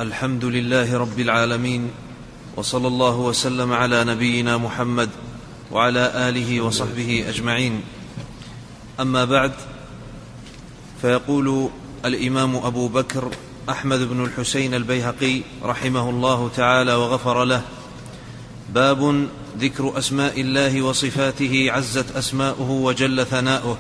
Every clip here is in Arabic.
الحمد لله رب العالمين، وصلى الله وسلم على نبينا محمد وعلى آله وصحبه أجمعين. أما بعد، فيقول الإمام أبو بكر أحمد بن الحسين البيهقي رحمه الله تعالى وغفر له: باب ذكر أسماء الله وصفاته عزت أسماؤه وجل ثناؤه.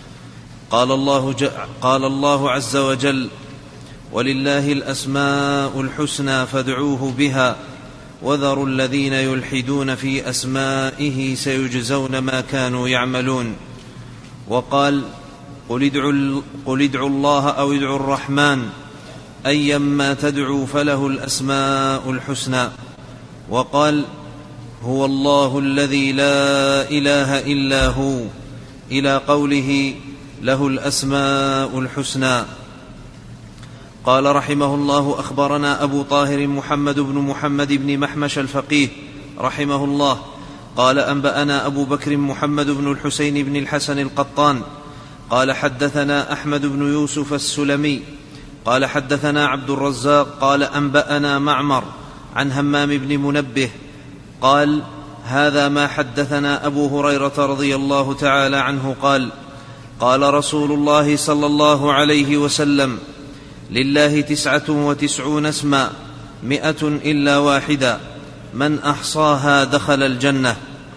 قال الله عز وجل: ولله الأسماء الحسنى فادعوه بها وذروا الذين يلحدون في أسمائه سيجزون ما كانوا يعملون. وقال: قل ادعوا الله أو ادعوا الرحمن أيما تدعوا فله الأسماء الحسنى. وقال: هو الله الذي لا إله إلا هو، إلى قوله: له الأسماء الحسنى. قال رحمه الله: أخبرنا أبو طاهر محمد بن محمد بن محمش الفقيه رحمه الله قال: أنبأنا أبو بكر محمد بن الحسين بن الحسن القطان قال: حدثنا أحمد بن يوسف السلمي قال: حدثنا عبد الرزاق قال: أنبأنا معمر عن همام بن منبه قال: هذا ما حدثنا أبو هريرة رضي الله تعالى عنه قال: قال رسول الله صلى الله عليه وسلم: لله 99 اسما 100 إلا واحدا، من أحصاها دخل الجنة.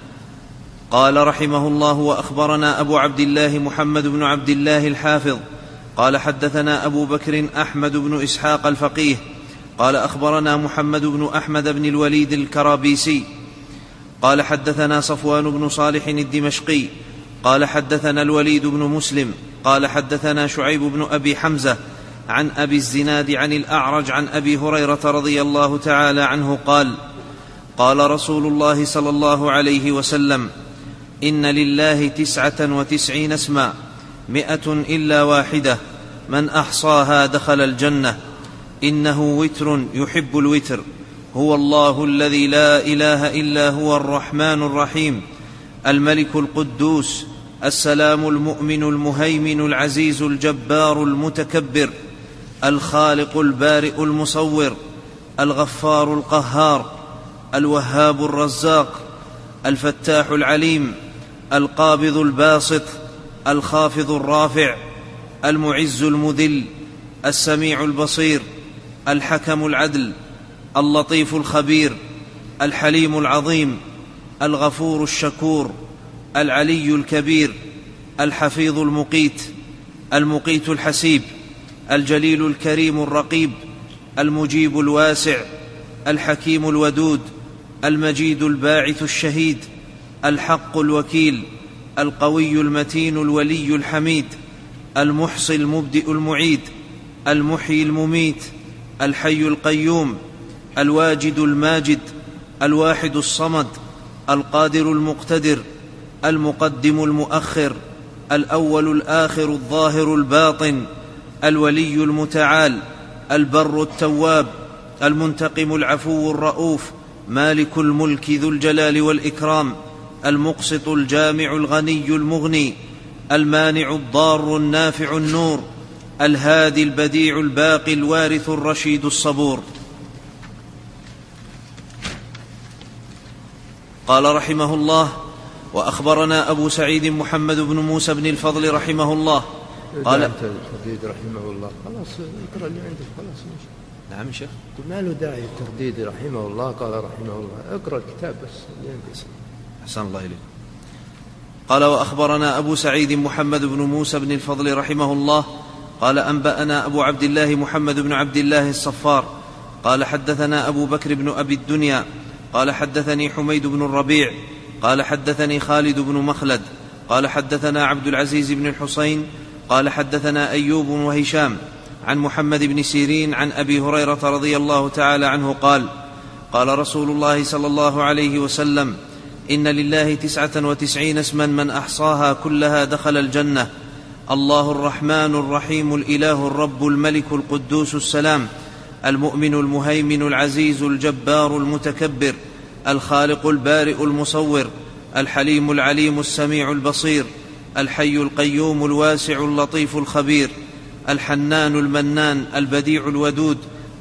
قال رحمه الله: وأخبرنا أبو عبد الله محمد بن عبد الله الحافظ قال: حدثنا أبو بكر أحمد بن إسحاق الفقيه قال: أخبرنا محمد بن أحمد بن الوليد الكرابيسي قال: حدثنا صفوان بن صالح الدمشقي قال: حدثنا الوليد بن مسلم قال: حدثنا شعيب بن أبي حمزة عن أبي الزناد عن الأعرج عن أبي هريرة رضي الله تعالى عنه قال: قال رسول الله صلى الله عليه وسلم: إن لله 99 اسما 100 إلا واحدة، من أحصاها دخل الجنة. إنه وتر يحب الوتر. هو الله الذي لا إله إلا هو الرحمن الرحيم، الملك القدوس، السلام المؤمن المهيمن العزيز الجبار المتكبر، الخالق البارئ المصور، الغفار القهار، الوهاب الرزاق، الفتاح العليم، القابض الباسط، الخافض الرافع، المعز المذل، السميع البصير، الحكم العدل، اللطيف الخبير، الحليم العظيم، الغفور الشكور، العلي الكبير، الحفيظ المقيت الحسيب، الجليل الكريم الرقيب، المجيب الواسع، الحكيم الودود، المجيد الباعث الشهيد، الحق الوكيل، القوي المتين الولي الحميد، المحصي المبدئ المعيد، المحيي المميت، الحي القيوم، الواجد الماجد، الواحد الصمد، القادر المقتدر، المقدم المؤخر، الأول الآخر الظاهر الباطن، الولي المتعال، البر التواب، المنتقم العفو الرؤوف، مالك الملك ذو الجلال والإكرام، المقسط الجامع الغني المغني، المانع الضار النافع النور، الهادي البديع الباقي الوارث الرشيد الصبور. قال رحمه الله: وأخبرنا أبو سعيد محمد بن موسى بن الفضل رحمه الله قال: الترديد رحمه الله. خلاص اقرأ اللي عندك خلاص. نعم شيخ، ما له داعي الترديد رحمه الله. قال رحمه الله، اقرأ الكتاب بس اللي عندك. أحسن الله إليك. قال: وأخبرنا أبو سعيد محمد بن موسى بن الفضل رحمه الله قال: أنبأنا أبو عبد الله محمد بن عبد الله الصفار قال: حدثنا أبو بكر بن أبي الدنيا قال: حدثني حميد بن الربيع قال: حدثني خالد بن مخلد قال: حدثنا عبد العزيز بن الحسين قال: حدثنا أيوب وهشام عن محمد بن سيرين عن أبي هريرة رضي الله تعالى عنه قال: قال رسول الله صلى الله عليه وسلم: إن لله 99 اسما من أحصاها كلها دخل الجنة. الله الرحمن الرحيم الإله الرب الملك القدوس السلام المؤمن المهيمن العزيز الجبار المتكبر، الخالق البارئ المصور، الحليم العليم السميع البصير، الحي القيوم الواسع اللطيف الخبير، الحنان المنان البديع الودود،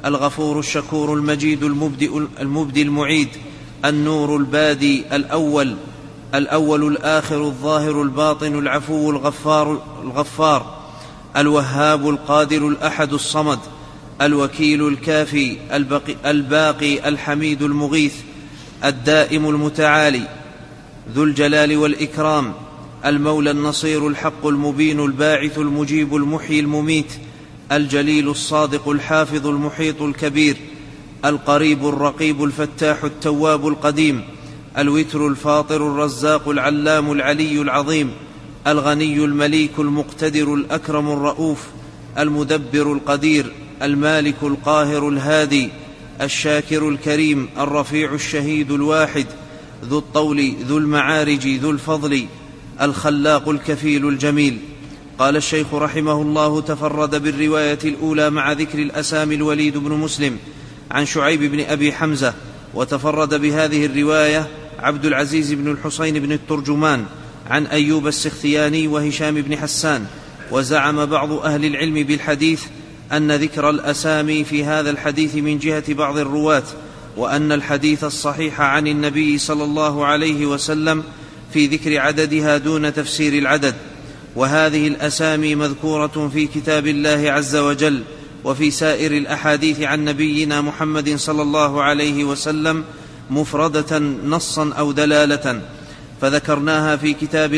الغفور الشكور المجيد المبدي المعيد، النور البادي الأول الآخر الظاهر الباطن العفو الغفار الوهاب القادر الأحد الصمد، الوكيل الكافي الباقي الحميد المغيث، الدائم المتعالي ذو الجلال والإكرام، المولى النصير الحق المبين الباعث المجيب المحيي المميت، الجليل الصادق الحافظ المحيط الكبير، القريب الرقيب الفتاح التواب القديم، الوتر الفاطر الرزاق العلام العلي العظيم، الغني المليك المقتدر الأكرم الرؤوف، المدبر القدير، المالك القاهر الهادي، الشاكر الكريم، الرفيع الشهيد الواحد، ذو الطول ذو المعارج ذو الفضل، الخلاق الكفيل الجميل. قال الشيخ رحمه الله: تفرد بالرواية الأولى مع ذكر الأسامي الوليد بن مسلم عن شعيب بن أبي حمزة، وتفرد بهذه الرواية عبد العزيز بن الحسين بن الترجمان عن أيوب السختياني وهشام بن حسان. وزعم بعض أهل العلم بالحديث أن ذكر الأسامي في هذا الحديث من جهة بعض الرواة، وأن الحديث الصحيح عن النبي صلى الله عليه وسلم في ذكر عددها دون تفسير العدد. وهذه الأسامي مذكورة في كتاب الله عز وجل وفي سائر الأحاديث عن نبينا محمد صلى الله عليه وسلم مفردة نصا أو دلالة، فذكرناها في كتاب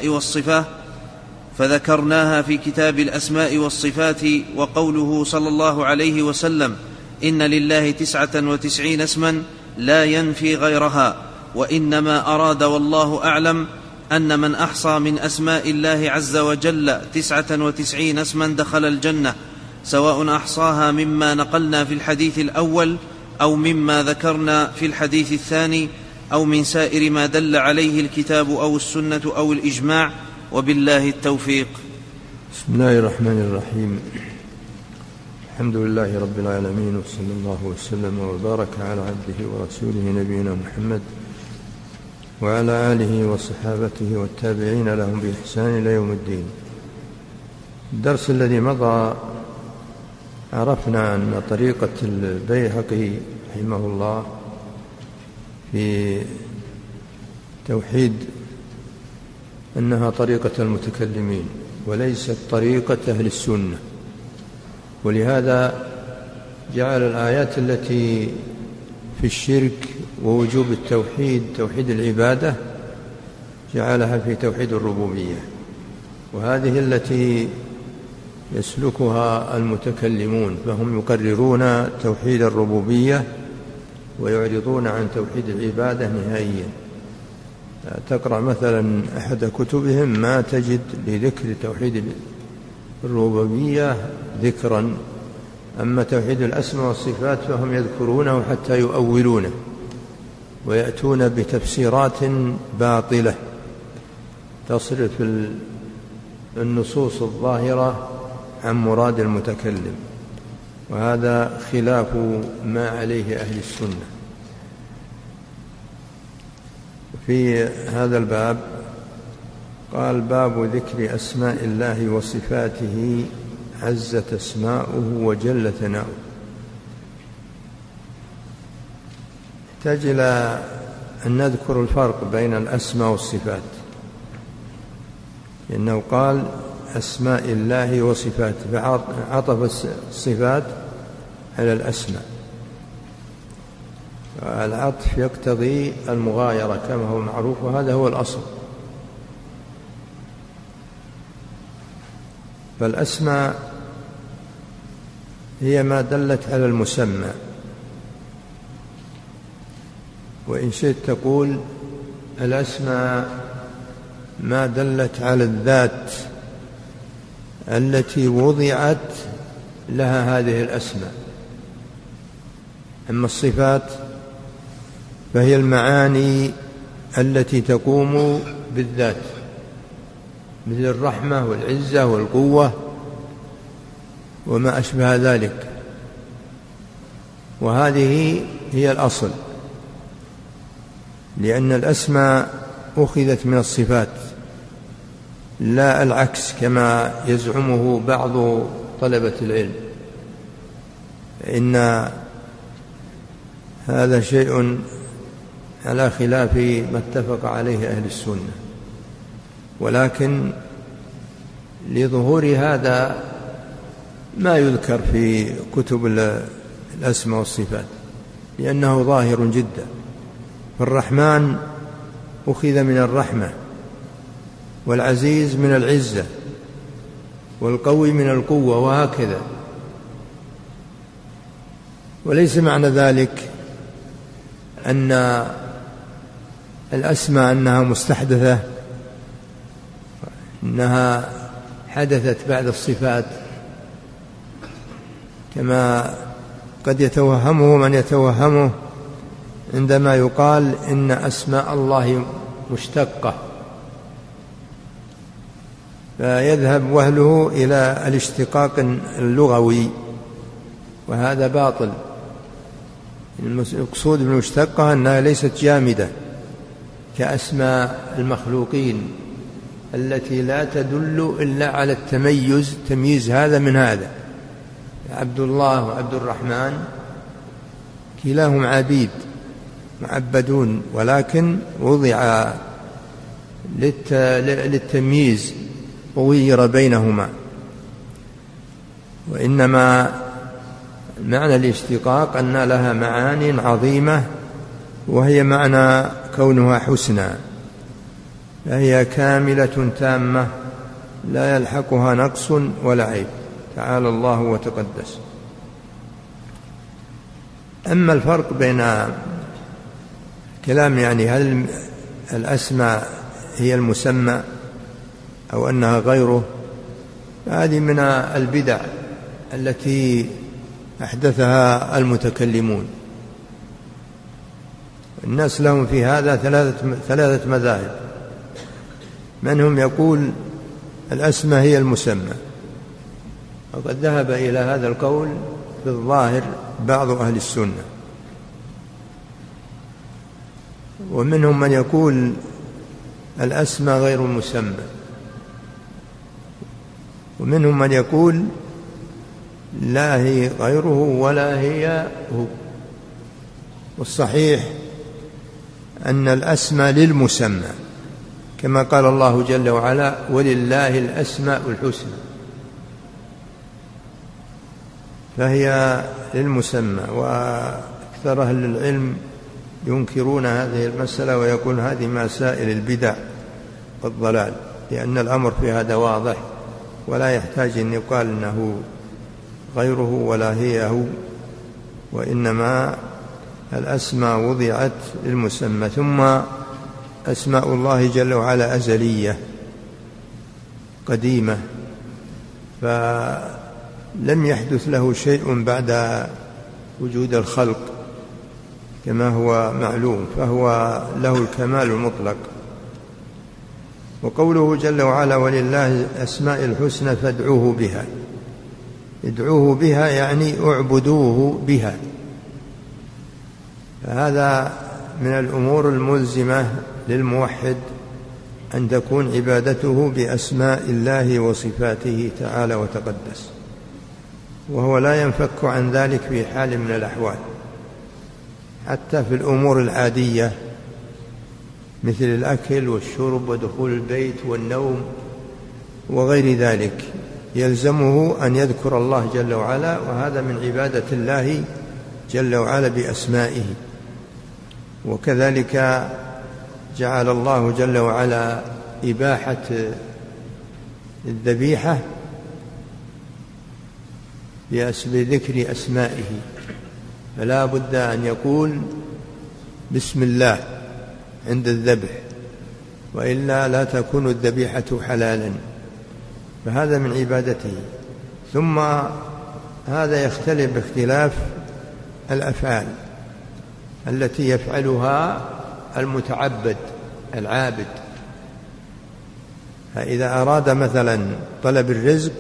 الأسماء والصفات. وقوله صلى الله عليه وسلم: إن لله 99 اسما لا ينفي غيرها، وإنما أراد والله أعلم أن من أحصى من أسماء الله عز وجل 99 اسما دخل الجنة، سواء أحصاها مما نقلنا في الحديث الأول أو مما ذكرنا في الحديث الثاني أو من سائر ما دل عليه الكتاب أو السنة أو الإجماع، وبالله التوفيق. بسم الله الرحمن الرحيم. الحمد لله رب العالمين، وصلى الله وسلم وبارك على عبده ورسوله نبينا محمد وعلى آله وصحابته والتابعين لهم بإحسان إلى يوم الدين. الدرس الذي مضى عرفنا أن طريقة البيهقي رحمه الله في توحيد أنها طريقة المتكلمين وليست طريقة أهل السنة، ولهذا جعل الآيات التي في الشرك ووجوب التوحيد، توحيد العبادة، جعلها في توحيد الربوبية، وهذه التي يسلكها المتكلمون، فهم يقررون توحيد الربوبية ويعرضون عن توحيد العبادة نهائيا. تقرأ مثلا أحد كتبهم ما تجد لذكر توحيد الربوبية ذكرا، أما توحيد الأسماء والصفات فهم يذكرونه حتى يؤولونه ويأتون بتفسيرات باطلة تصرف النصوص الظاهرة عن مراد المتكلم، وهذا خلاف ما عليه أهل السنة. في هذا الباب قال: باب ذكر أسماء الله وصفاته عزت أسماؤه وجل ثناؤه. يحتاج إلى أن نذكر الفرق بين الأسماء والصفات، لأنه قال أسماء الله وصفاته، فعطف الصفات على الأسماء، العطف يقتضي المغايرة كما هو معروف، وهذا هو الأصل. فالأسماء هي ما دلت على المسمى، وإن شئت تقول الأسماء ما دلت على الذات التي وضعت لها هذه الأسماء. أما الصفات فهي المعاني التي تقوم بالذات، مثل الرحمة والعزة والقوة وما أشبه ذلك، وهذه هي الأصل، لأن الأسماء أخذت من الصفات لا العكس كما يزعمه بعض طلبة العلم، فإن هذا شيء على خلاف ما اتفق عليه أهل السنة، ولكن لظهور هذا ما يذكر في كتب الأسماء والصفات، لأنه ظاهر جدا. فالرحمن أخذ من الرحمة، والعزيز من العزة، والقوي من القوة، وهكذا. وليس معنى ذلك أن الأسماء أنها مستحدثة، إنها حدثت بعد الصفات، كما قد يتوهمه من يتوهمه عندما يقال إن أسماء الله مشتقة، فيذهب وهله إلى الاشتقاق اللغوي، وهذا باطل. المقصود بالمشتقة أنها ليست جامدة كأسماء المخلوقين التي لا تدل إلا على التميز، تمييز هذا من هذا. عبد الله وعبد الرحمن كلاهم عبيد معبدون، ولكن وضع للتمييز وغير بينهما. وإنما معنى الاشتقاق أن لها معاني عظيمة، وهي معنى كونها حسنى، فهي كاملة تامة لا يلحقها نقص ولا عيب، تعالى الله وتقدس. أما الفرق بين كلام هل الأسماء هي المسمى أو أنها غيره، هذه من البدع التي أحدثها المتكلمون. الناس لهم في هذا ثلاثة مذاهب. منهم يقول الأسماء هي المسمى، وقد ذهب إلى هذا القول في الظاهر بعض أهل السنة. ومنهم من يقول الأسماء غير المسمى، ومنهم من يقول لا هي غيره ولا هي هو. والصحيح أن الأسماء للمسمى، كما قال الله جل وعلا ولله الأسماء الحسنى، فهي للمسمى. وأكثر أهل العلم ينكرون هذه المسألة ويقول هذه مسائل البدع والضلال، لأن الأمر في هذا واضح ولا يحتاج أن يقال أنه غيره ولا هي هو، وإنما الأسماء وضعت للمسمى. ثم أسماء الله جل وعلا أزلية قديمة، فلم يحدث له شيء بعد وجود الخلق كما هو معلوم، فهو له الكمال المطلق. وقوله جل وعلا ولله الأسماء الحسنى فادعوه بها، ادعوه بها يعني اعبدوه بها. فهذا من الأمور الملزمة للموحد أن تكون عبادته بأسماء الله وصفاته تعالى وتقدس، وهو لا ينفك عن ذلك في حال من الأحوال، حتى في الأمور العادية مثل الأكل والشرب ودخول البيت والنوم وغير ذلك، يلزمه أن يذكر الله جل وعلا، وهذا من عبادة الله جل وعلا بأسمائه. وكذلك جعل الله جل وعلا إباحة الذبيحة بذكر أسمائه، فلا بد أن يقول بسم الله عند الذبح، وإلا لا تكون الذبيحة حلالا، فهذا من عبادته. ثم هذا يختلف باختلاف الأفعال التي يفعلها المتعبد العابد. فإذا أراد مثلا طلب الرزق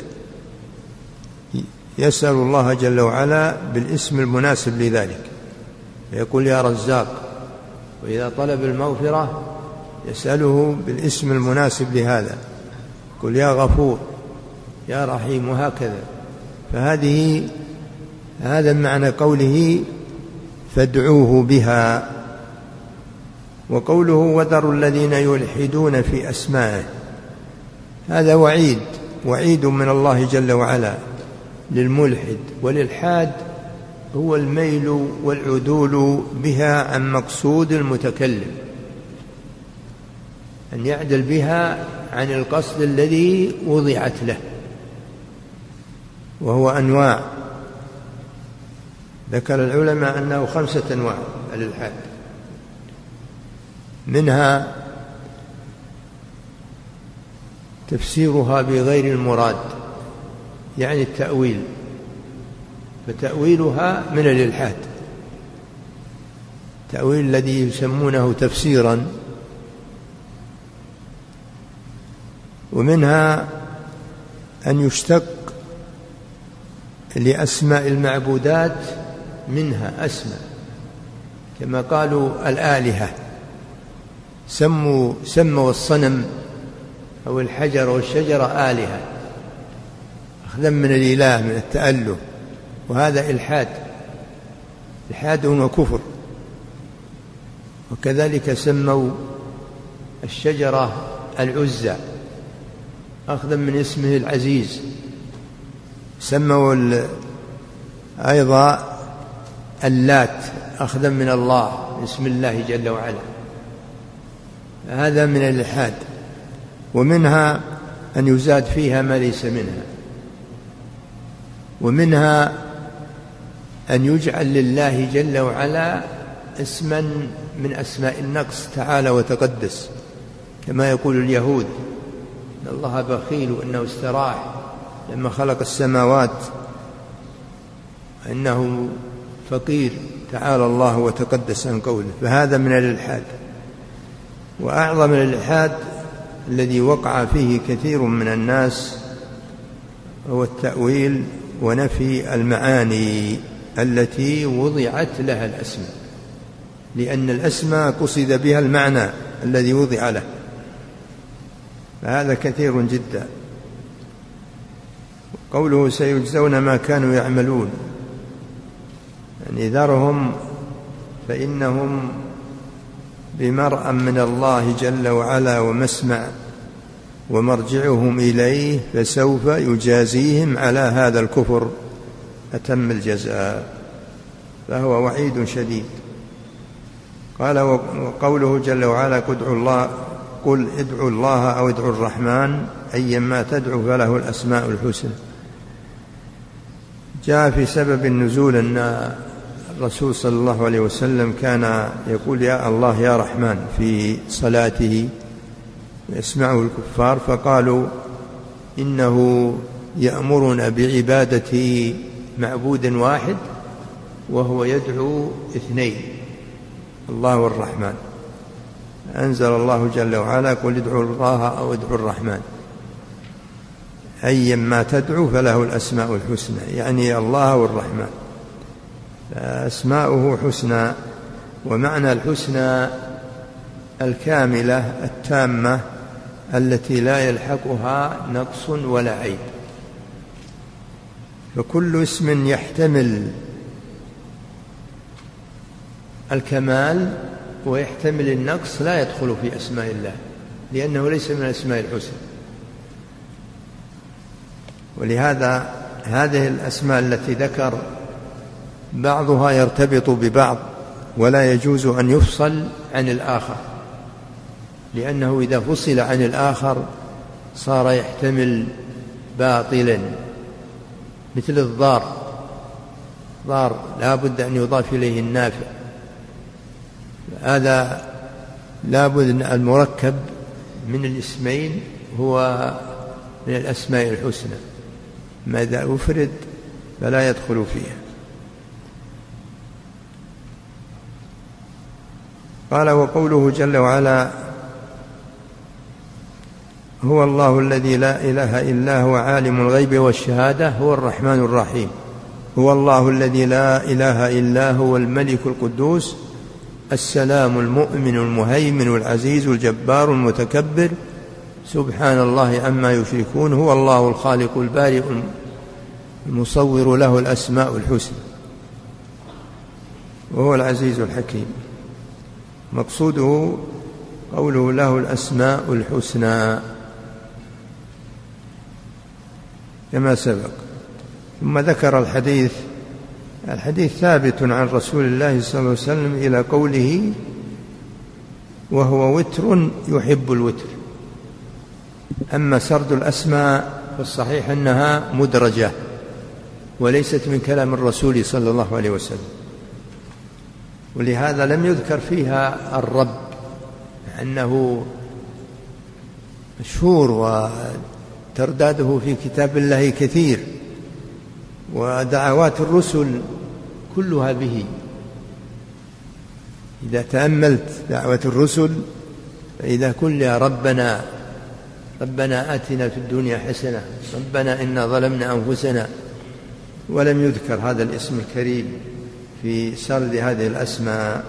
يسأل الله جل وعلا بالاسم المناسب لذلك، يقول يا رزاق. وإذا طلب المغفرة يسأله بالاسم المناسب لهذا، يقول يا غفور يا رحيم، وهكذا. فهذه هذا معنى قوله فادعوه بها. وقوله وذروا الذين يلحدون في أسمائه، هذا وعيد من الله جل وعلا للملحد. والإلحاد هو الميل والعدول بها عن مقصود المتكلم، أن يعدل بها عن القصد الذي وضعت له، وهو أنواع. ذكر العلماء أنه 5 أنواع الإلحاد، منها تفسيرها بغير المراد، يعني التأويل، فتأويلها من الإلحاد، التأويل الذي يسمونه تفسيرا. ومنها أن يشتق لأسماء المعبودات منها أسماء، كما قالوا الآلهة، سموا الصنم أو الحجر والشجرة آلهة أخذا من الإله، من التأله، وهذا إلحاد وكفر. وكذلك سموا الشجرة العزى أخذا من اسمه العزيز. سموا أيضا اللات أخذا من الله، اسم الله جل وعلا، هذا من الإلحاد. ومنها أن يزاد فيها ما ليس منها. ومنها أن يجعل لله جل وعلا اسما من أسماء النقص تعالى وتقدس، كما يقول اليهود إن الله بخيل وإنه استراح لما خلق السماوات، إنه فقير تعالى الله وتقدس عن قوله. فهذا من الإلحاد. وأعظم الإلحاد الذي وقع فيه كثير من الناس هو التأويل ونفي المعاني التي وضعت لها الأسماء، لأن الأسماء قصد بها المعنى الذي وضع له، فهذا كثير جدا. قوله سيجزون ما كانوا يعملون، يعني ذرهم فإنهم بمرأى من الله جل وعلا ومسمع ومرجعهم إليه، فسوف يجازيهم على هذا الكفر أتم الجزاء، فهو وعيد شديد. قال وقوله جل وعلا قل ادعوا الله أو ادعوا الرحمن أيما تدعوا فله الأسماء الحسنى. جاء في سبب النزول أن الرسول صلى الله عليه وسلم كان يقول يا الله يا رحمن في صلاته، يسمعه الكفار، فقالوا إنه يأمرنا بعبادة معبود واحد وهو يدعو 2، الله والرحمن. أنزل الله جل وعلا قل ادعوا الله أو ادعوا الرحمن أيما تدعو فله الأسماء الحسنى، يعني الله والرحمن، أسماؤه حسنى. ومعنى الحسنى الكاملة التامة التي لا يلحقها نقص ولا عيب. فكل اسم يحتمل الكمال ويحتمل النقص لا يدخل في أسماء الله، لأنه ليس من الأسماء الحسنى. ولهذا هذه الأسماء التي ذكر بعضها يرتبط ببعض ولا يجوز أن يفصل عن الآخر، لأنه إذا فصل عن الآخر صار يحتمل باطلا، مثل الضار لا بد أن يضاف إليه النافع، هذا لا بد أن المركب من الاسمين هو من الأسماء الحسنى، ماذا أفرد فلا يدخل فيها. قال وقوله جل وعلا هو الله الذي لا إله إلا هو عالم الغيب والشهادة هو الرحمن الرحيم. هو الله الذي لا إله إلا هو الملك القدوس السلام المؤمن المهيمن العزيز الجبار المتكبر سبحان الله عما يشركون. هو الله الخالق البارئ المصور له الأسماء الحسنى. وهو العزيز الحكيم. مقصوده قوله له الأسماء الحسنى كما سبق. ثم ذكر الحديث ثابت عن رسول الله صلى الله عليه وسلم إلى قوله وهو وتر يحب الوتر. أما سرد الأسماء فالصحيح أنها مدرجة وليست من كلام الرسول صلى الله عليه وسلم، ولهذا لم يذكر فيها الرب، أنه مشهور وترداده في كتاب الله كثير، ودعوات الرسل كلها به. إذا تأملت دعوة الرسل فإذا كلها ربنا آتنا في الدنيا حسنة، ربنا إنا ظلمنا أنفسنا، ولم يذكر هذا الاسم الكريم في سرد هذه الأسماء.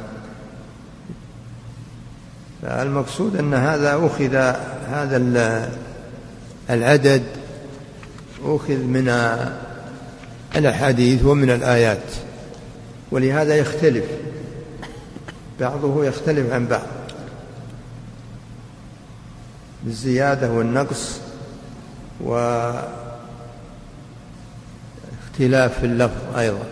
فالمقصود أن هذا العدد أخذ من الأحاديث ومن الآيات، ولهذا يختلف، بعضه يختلف عن بعض بالزيادة والنقص واختلاف في اللفظ أيضا.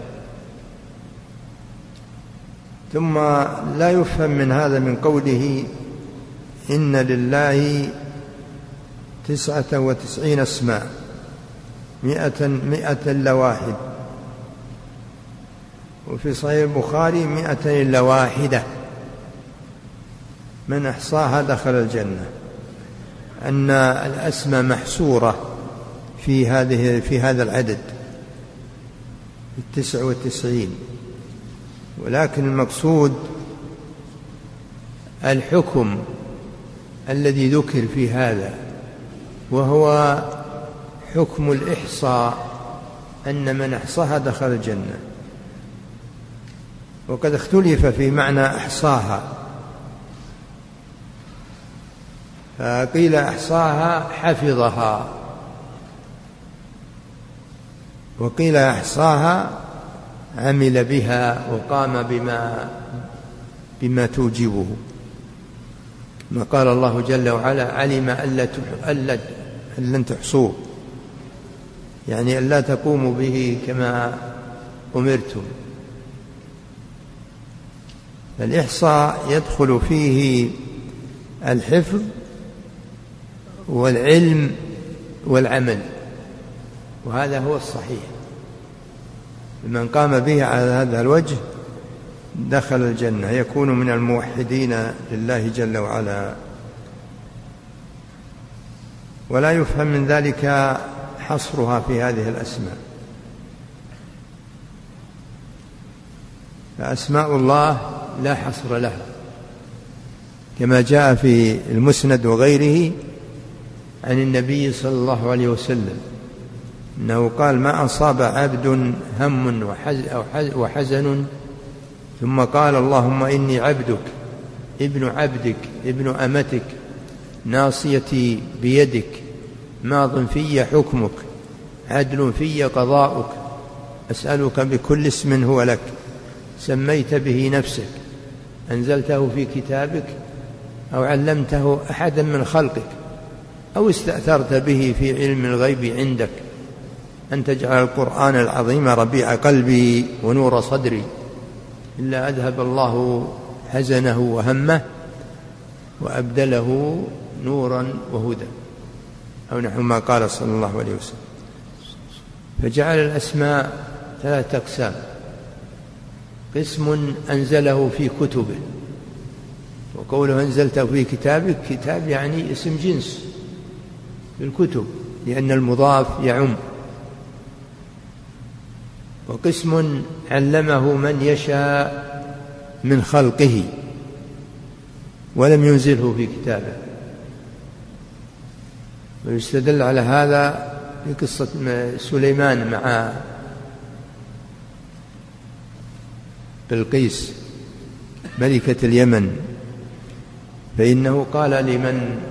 ثم لا يفهم من هذا من قوله إن لله 99 اسماء 100 إلا واحد، وفي صحيح البخاري 200 إلا واحدة، من أحصاها دخل الجنة، أن الأسماء محصورة في هذا العدد 99. ولكن المقصود الحكم الذي ذكر في هذا، وهو حكم الإحصاء، أن من أحصاها دخل الجنة. وقد اختلف في معنى أحصاها، فقيل أحصاها حفظها، وقيل أحصاها عمل بها وقام بما توجبه، ما قال الله جل وعلا علم أن لن تحصوه، يعني أن لا تقوموا به كما أمرتم. فالإحصاء يدخل فيه الحفظ والعلم والعمل، وهذا هو الصحيح. من قام به على هذا الوجه دخل الجنة، يكون من الموحدين لله جل وعلا. ولا يفهم من ذلك حصرها في هذه الأسماء، فأسماء الله لا حصر لها، كما جاء في المسند وغيره عن النبي صلى الله عليه وسلم أنه قال ما أصاب عبد هم وحزن ثم قال اللهم إني عبدك ابن عبدك ابن أمتك ناصيتي بيدك ماض في حكمك عدل في قضاؤك أسألك بكل اسم هو لك سميت به نفسك أنزلته في كتابك أو علمته أحدا من خلقك أو استأثرت به في علم الغيب عندك أن تجعل القرآن العظيم ربيع قلبي ونور صدري إلا أذهب الله حزنه وهمه وأبدله نورا وهدى، أو نحو ما قال صلى الله عليه وسلم. فجعل الأسماء 3 أقسام: قسم أنزله في كتبه، وقوله أنزلته في كتابك، كتاب يعني اسم جنس في الكتب لأن المضاف يعم. وقسم علمه من يشاء من خلقه ولم ينزله في كتابه. ويستدل على هذا في قصة سليمان مع بلقيس ملكة اليمن، فإنه قال لمن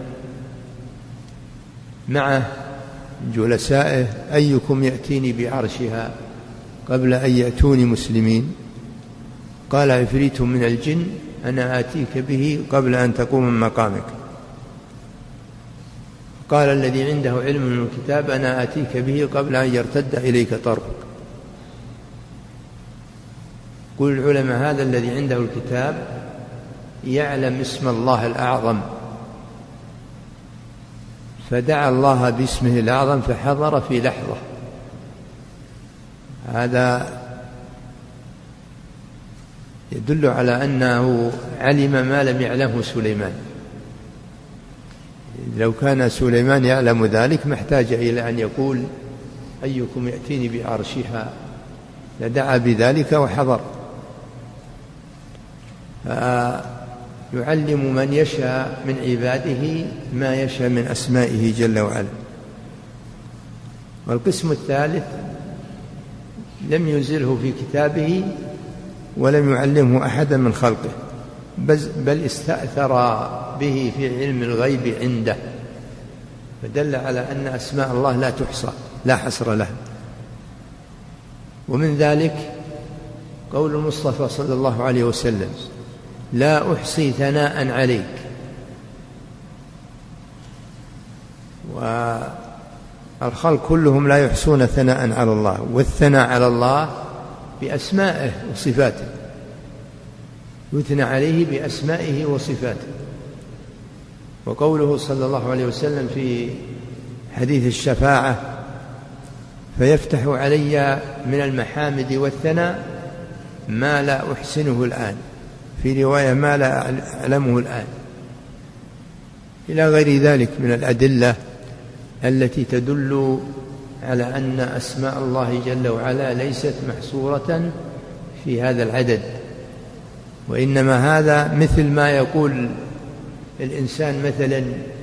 معه جلسائه أيكم يأتيني بعرشها قبل أن يأتوني مسلمين، قال عفريت من الجن أنا آتيك به قبل أن تقوم من مقامك. قال الذي عنده علم من الكتاب أنا آتيك به قبل أن يرتد إليك طرفك. قل العلماء هذا الذي عنده الكتاب يعلم اسم الله الأعظم، فدعا الله باسمه الأعظم فحضر في لحظة. هذا يدل على أنه علم ما لم يعلمه سليمان. لو كان سليمان يعلم ذلك ما احتاج إلى أن يقول أيكم يأتيني بعرشها، لدعا بذلك وحضر. يعلم من يشاء من عباده ما يشاء من أسمائه جل وعلا. والقسم الثالث لم ينزله في كتابه ولم يعلمه أحدا من خلقه، بل استأثر به في علم الغيب عنده، فدل على أن أسماء الله لا تحصى لا حصر لها. ومن ذلك قول المصطفى صلى الله عليه وسلم لا أحصي ثناء عليك. والخلق كلهم لا يحصون ثناء على الله، والثناء على الله بأسمائه وصفاته، يثنى عليه بأسمائه وصفاته. وقوله صلى الله عليه وسلم في حديث الشفاعة فيفتح علي من المحامد والثناء ما لا أحسنه الآن، في رواية ما لا أعلمه الآن، إلى غير ذلك من الأدلة التي تدل على أن أسماء الله جل وعلا ليست محصورة في هذا العدد، وإنما هذا مثل ما يقول الإنسان مثلا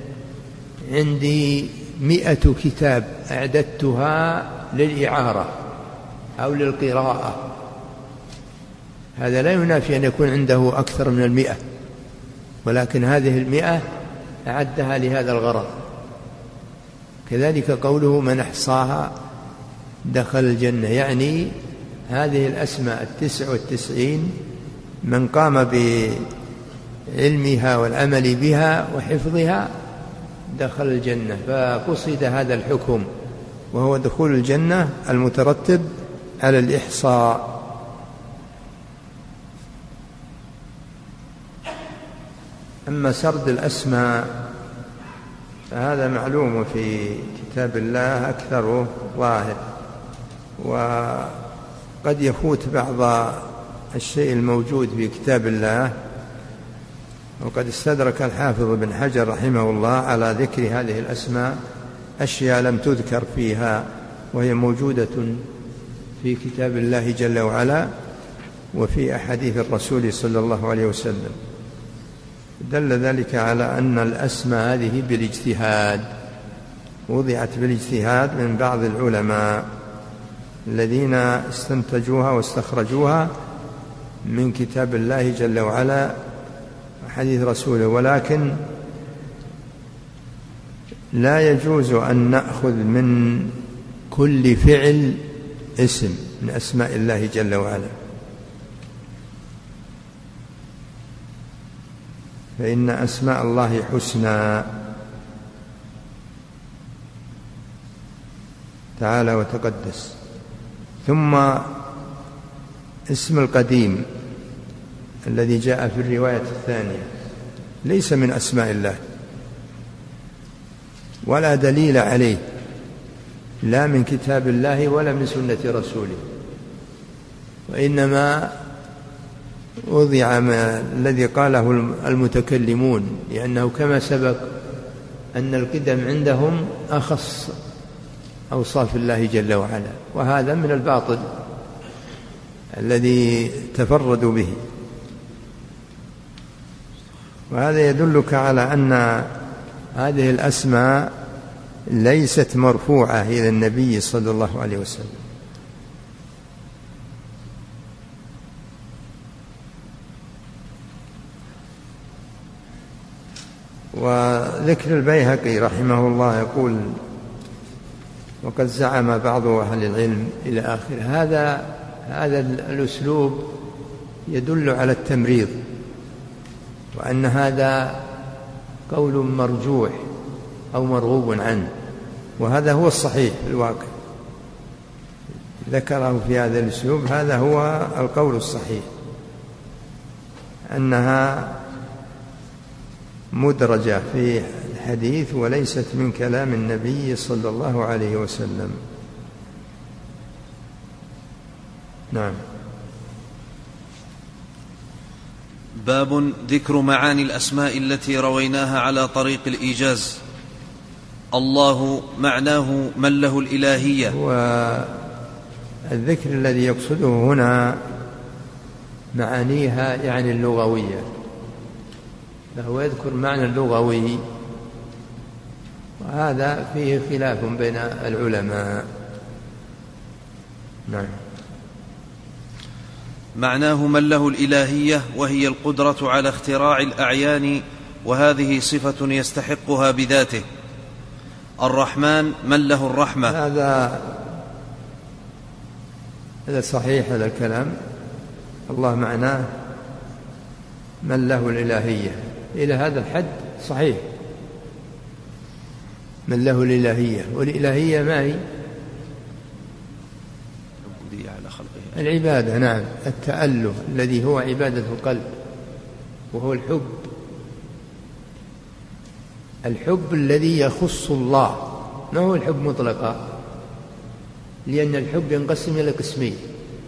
عندي 100 كتاب أعددتها للإعارة أو للقراءة، هذا لا ينافي أن يكون عنده أكثر من 100، ولكن هذه 100 أعدها لهذا الغرض. كذلك قوله من أحصاها دخل الجنة، يعني هذه الأسماء 99 من قام بعلمها والعمل بها وحفظها دخل الجنة، فقصد هذا الحكم وهو دخول الجنة المترتب على الإحصاء. أما سرد الأسماء فهذا معلوم في كتاب الله أكثره ظاهر، وقد يفوت بعض الشيء الموجود في كتاب الله. وقد استدرك الحافظ بن حجر رحمه الله على ذكر هذه الأسماء أشياء لم تذكر فيها وهي موجودة في كتاب الله جل وعلا وفي أحاديث الرسول صلى الله عليه وسلم. دل ذلك على أن الأسماء هذه بالاجتهاد، وضعت بالاجتهاد من بعض العلماء الذين استنتجوها واستخرجوها من كتاب الله جل وعلا وحديث رسوله، ولكن لا يجوز أن نأخذ من كل فعل اسم من أسماء الله جل وعلا، فإن أسماء الله حسنى تعالى وتقدس. ثم اسم القديم الذي جاء في الرواية الثانية ليس من أسماء الله ولا دليل عليه، لا من كتاب الله ولا من سنة رسوله، وإنما وضع الذي قاله المتكلمون، لأنه كما سبق أن القدم عندهم أخص أوصاف الله جل وعلا، وهذا من الباطل الذي تفردوا به. وهذا يدلك على أن هذه الأسماء ليست مرفوعة إلى النبي صلى الله عليه وسلم. وذكر البيهقي رحمه الله يقول وقد زعم بعض أهل العلم إلى آخر هذا الأسلوب يدل على التمريض، وأن هذا قول مرجوح أو مرغوب عنه، وهذا هو الصحيح في الواقع، ذكره في هذا الأسلوب، هذا هو القول الصحيح، أنها مدرجة في الحديث وليست من كلام النبي صلى الله عليه وسلم. نعم. باب ذكر معاني الأسماء التي رويناها على طريق الإيجاز. الله معناه من له الإلهية، والذكر الذي يقصده هنا معانيها يعني اللغوية، فهو يذكر معنى اللغوي، وهذا فيه خلاف بين العلماء. نعم. معناه من له الإلهية، وهي القدرة على اختراع الأعيان، وهذه صفة يستحقها بذاته. الرحمن من له الرحمة. هذا صحيح، هذا الكلام. الله معناه من له الإلهية إلى هذا الحد صحيح، من له الإلهية. والإلهية ما هي؟ العبادة. نعم، التأله الذي هو عبادة القلب، وهو الحب الذي يخص الله، ما هو الحب مطلقا، لأن الحب ينقسم إلى قسمين: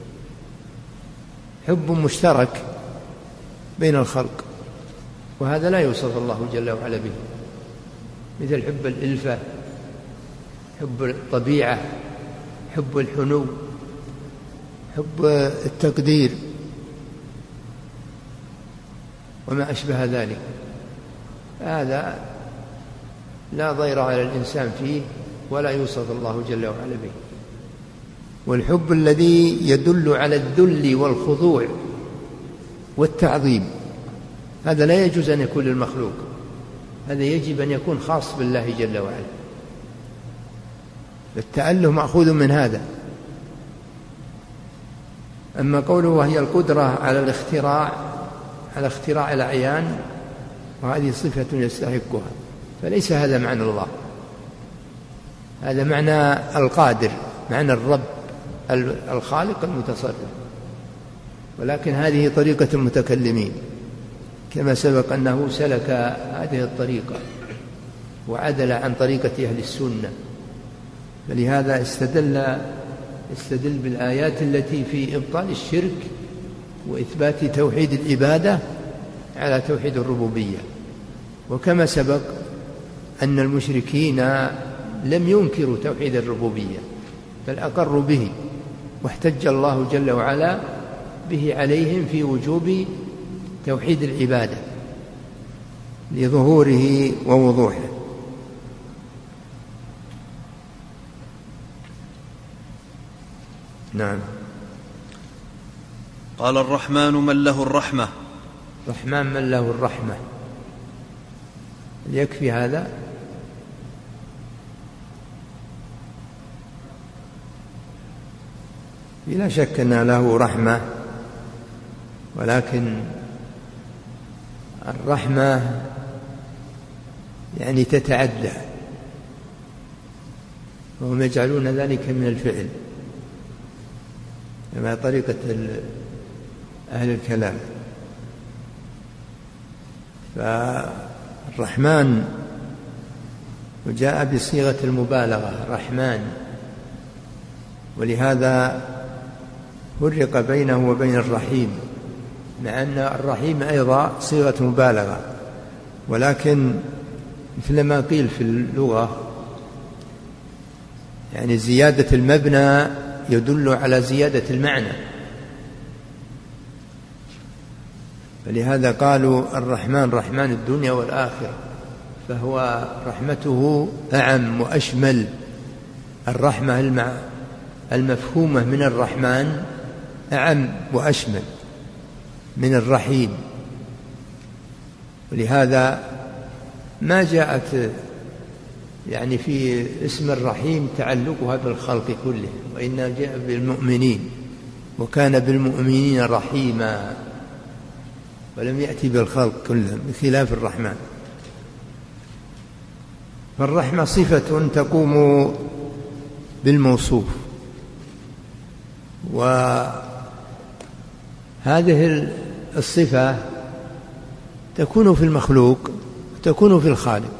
حب مشترك بين الخلق، وهذا لا يوصف الله جل وعلا به، مثل حب الإلفة، حب الطبيعة، حب الحنو، حب التقدير، وما أشبه ذلك. هذا لا ضير على الإنسان فيه، ولا يوصف الله جل وعلا به. والحب الذي يدل على الذل والخضوع والتعظيم، هذا لا يجوز أن يكون للمخلوق، هذا يجب أن يكون خاص بالله جل وعلا. التأله مأخوذ من هذا. أما قوله وهي القدرة على اختراع الأعيان، وهذه صفة يستحقها، فليس هذا معنى الله، هذا معنى القادر، معنى الرب الخالق المتصرف. ولكن هذه طريقة المتكلمين، كما سبق أنه سلك هذه الطريقة وعدل عن طريقة أهل السنة، فلهذا استدل بالآيات التي في إبطال الشرك وإثبات توحيد العبادة على توحيد الربوبية. وكما سبق أن المشركين لم ينكروا توحيد الربوبية، بل أقروا به، واحتج الله جل وعلا به عليهم في وجوب توحيد العبادة لظهوره ووضوحه. نعم. قال الرحمن من له الرحمة. الرحمن من له الرحمة، يكفي هذا؟ بلا شك أن له رحمة، ولكن الرحمة يعني تتعدى، وهم يجعلون ذلك من الفعل كما طريقة أهل الكلام. فالرحمن وجاء بصيغة المبالغة رحمن، ولهذا فرق بينه وبين الرحيم، مع أن الرحيم أيضا صيغة مبالغة، ولكن مثل ما قيل في اللغة يعني زيادة المبنى يدل على زيادة المعنى، فلهذا قالوا الرحمن رحمن الدنيا والآخرة، فهو رحمته أعم وأشمل. الرحمة المفهومة من الرحمن أعم وأشمل من الرحيم، ولهذا ما جاءت يعني في اسم الرحيم تعلقها بالخلق كله، وإنما جاء بالمؤمنين، وكان بالمؤمنين رحيما. ولم يأتي بالخلق كلهم بخلاف الرحمن. فالرحمة صفة تقوم بالموصوف، وهذه الصفة تكون في المخلوق وتكون في الخالق.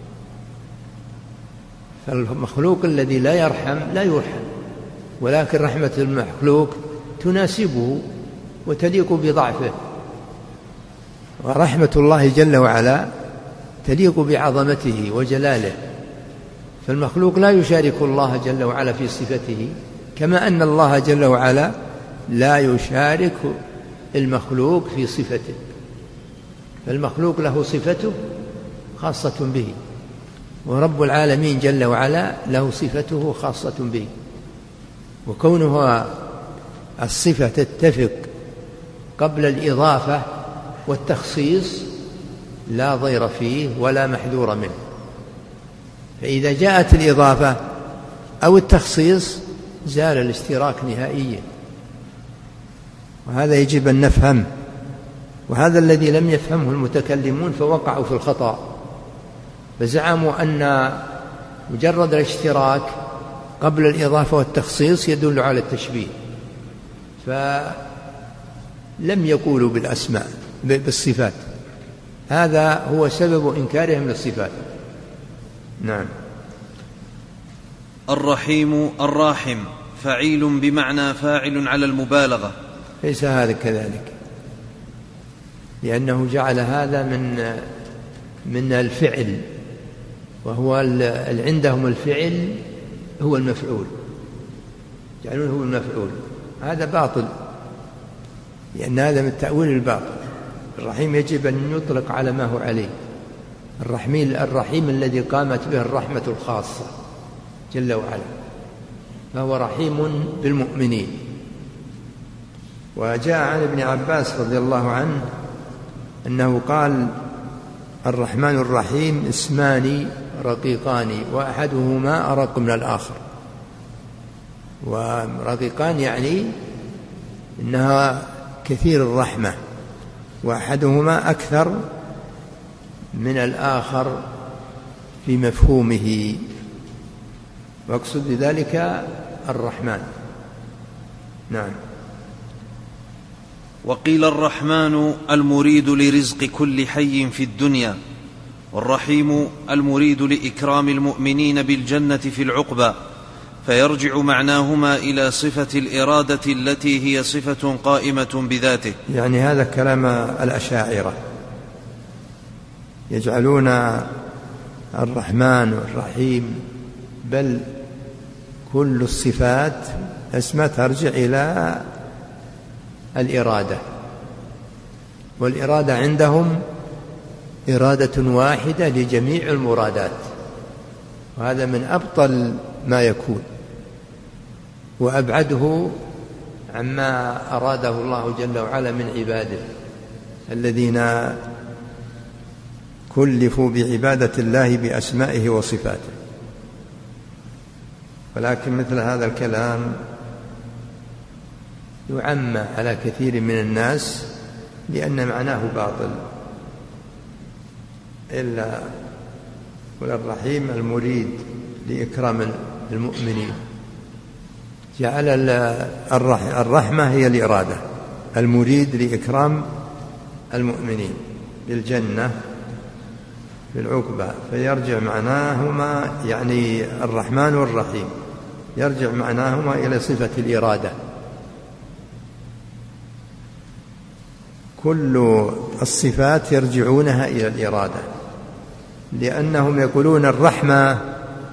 فالمخلوق الذي لا يرحم لا يرحم، ولكن رحمة المخلوق تناسبه وتليق بضعفه، ورحمة الله جل وعلا تليق بعظمته وجلاله. فالمخلوق لا يشارك الله جل وعلا في صفته، كما أن الله جل وعلا لا يشارك المخلوق في صفته. فالمخلوق له صفته خاصة به، ورب العالمين جل وعلا له صفته خاصة به. وكونها الصفة تتفق قبل الإضافة والتخصيص لا ضير فيه ولا محذور منه. فإذا جاءت الإضافة أو التخصيص زال الاشتراك نهائيا، وهذا يجب أن نفهم. وهذا الذي لم يفهمه المتكلمون فوقعوا في الخطأ، فزعموا أن مجرد الاشتراك قبل الإضافة والتخصيص يدل على التشبيه، فلم يقولوا بالأسماء بالصفات. هذا هو سبب إنكارهم للصفات. نعم. الرحيم الراحم فعيل بمعنى فاعل على المبالغة. ليس هذا كذلك، لأنه جعل هذا من الفعل، وهو عندهم الفعل هو المفعول، جعلونه هو المفعول. هذا باطل، لأن هذا من تأويل الباطل. الرحيم يجب أن يطلق على ما هو عليه. الرحيم الذي قامت به الرحمة الخاصة جل وعلا، فهو رحيم بالمؤمنين. وجاء عن ابن عباس رضي الله عنه أنه قال: الرحمن الرحيم اسمان رقيقان وأحدهما أرق من الآخر. ورقيقان يعني إنها كثير الرحمة، وأحدهما أكثر من الآخر في مفهومه، واقصد بذلك الرحمن. نعم. وقيل الرحمن المريد لرزق كل حي في الدنيا، والرحيم المريد لإكرام المؤمنين بالجنة في العقبى، فيرجع معناهما إلى صفة الإرادة التي هي صفة قائمة بذاته. يعني هذا كلام الأشاعرة، يجعلون الرحمن والرحيم بل كل الصفات اسمها ترجع إلى الإرادة، والإرادة عندهم إرادة واحدة لجميع المرادات، وهذا من أبطل ما يكون وأبعده عما أراده الله جل وعلا من عباده الذين كلفوا بعبادة الله بأسمائه وصفاته. ولكن مثل هذا الكلام يعمى على كثير من الناس لأن معناه باطل. إلا والرحيم المريد لإكرام المؤمنين، جعل الرحمة هي الإرادة، المريد لإكرام المؤمنين بالجنة في العقبى، فيرجع معناهما يعني الرحمن والرحيم يرجع معناهما إلى صفة الإرادة. كل الصفات يرجعونها إلى الإرادة، لأنهم يقولون الرحمة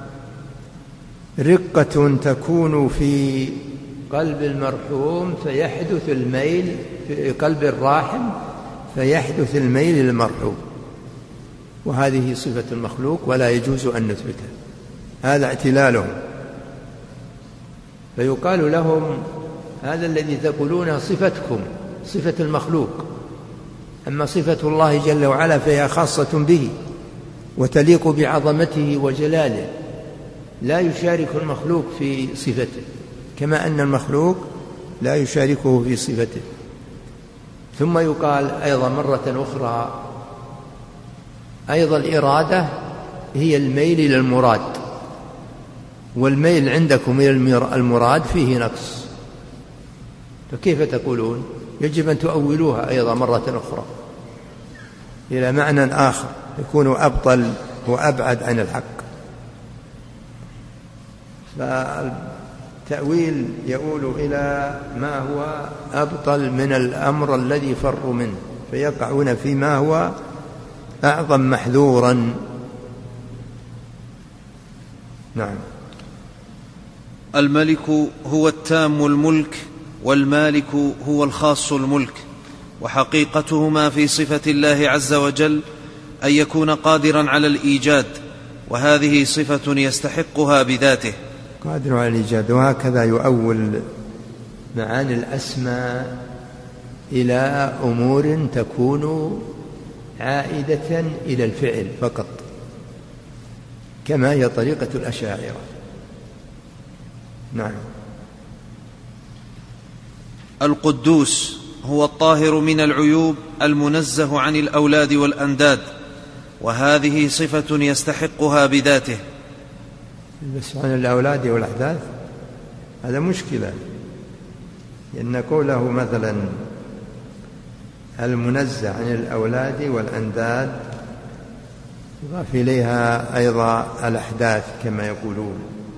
رقة تكون في قلب المرحوم فيحدث الميل، في قلب الراحم فيحدث الميل للمرحوم، وهذه صفة المخلوق ولا يجوز أن نثبتها، هذا اعتلالهم. فيقال لهم هذا الذي تقولون صفتكم صفة المخلوق، أما صفة الله جل وعلا فهي خاصة به وتليق بعظمته وجلاله، لا يشارك المخلوق في صفته كما أن المخلوق لا يشاركه في صفته. ثم يقال أيضا مرة أخرى أيضا الإرادة هي الميل إلى المراد، والميل عندكم إلى المراد فيه نقص، فكيف تقولون؟ يجب أن تؤولوها أيضا مرة أخرى إلى معنى آخر يكون أبطل وأبعد عن الحق. فالتأويل يؤول إلى ما هو أبطل من الأمر الذي فروا منه، فيقعون فيما هو أعظم محذورا. نعم. الملك هو التام الملك، والمالك هو الخاص الملك، وحقيقتهما في صفة الله عز وجل أن يكون قادرا على الإيجاد، وهذه صفة يستحقها بذاته، قادر على الإيجاد. وهكذا يؤول معاني الأسماء إلى أمور تكون عائدة إلى الفعل فقط، كما هي طريقة الأشاعرة. نعم. القدوس هو الطاهر من العيوب المنزه عن الأولاد والأنداد، وهذه صفة يستحقها بذاته. بس عن الأولاد والأحداث هذا مشكلة، لأن قوله مثلا المنزه عن الأولاد والأنداد يضاف إليها أيضا الأحداث كما يقولون،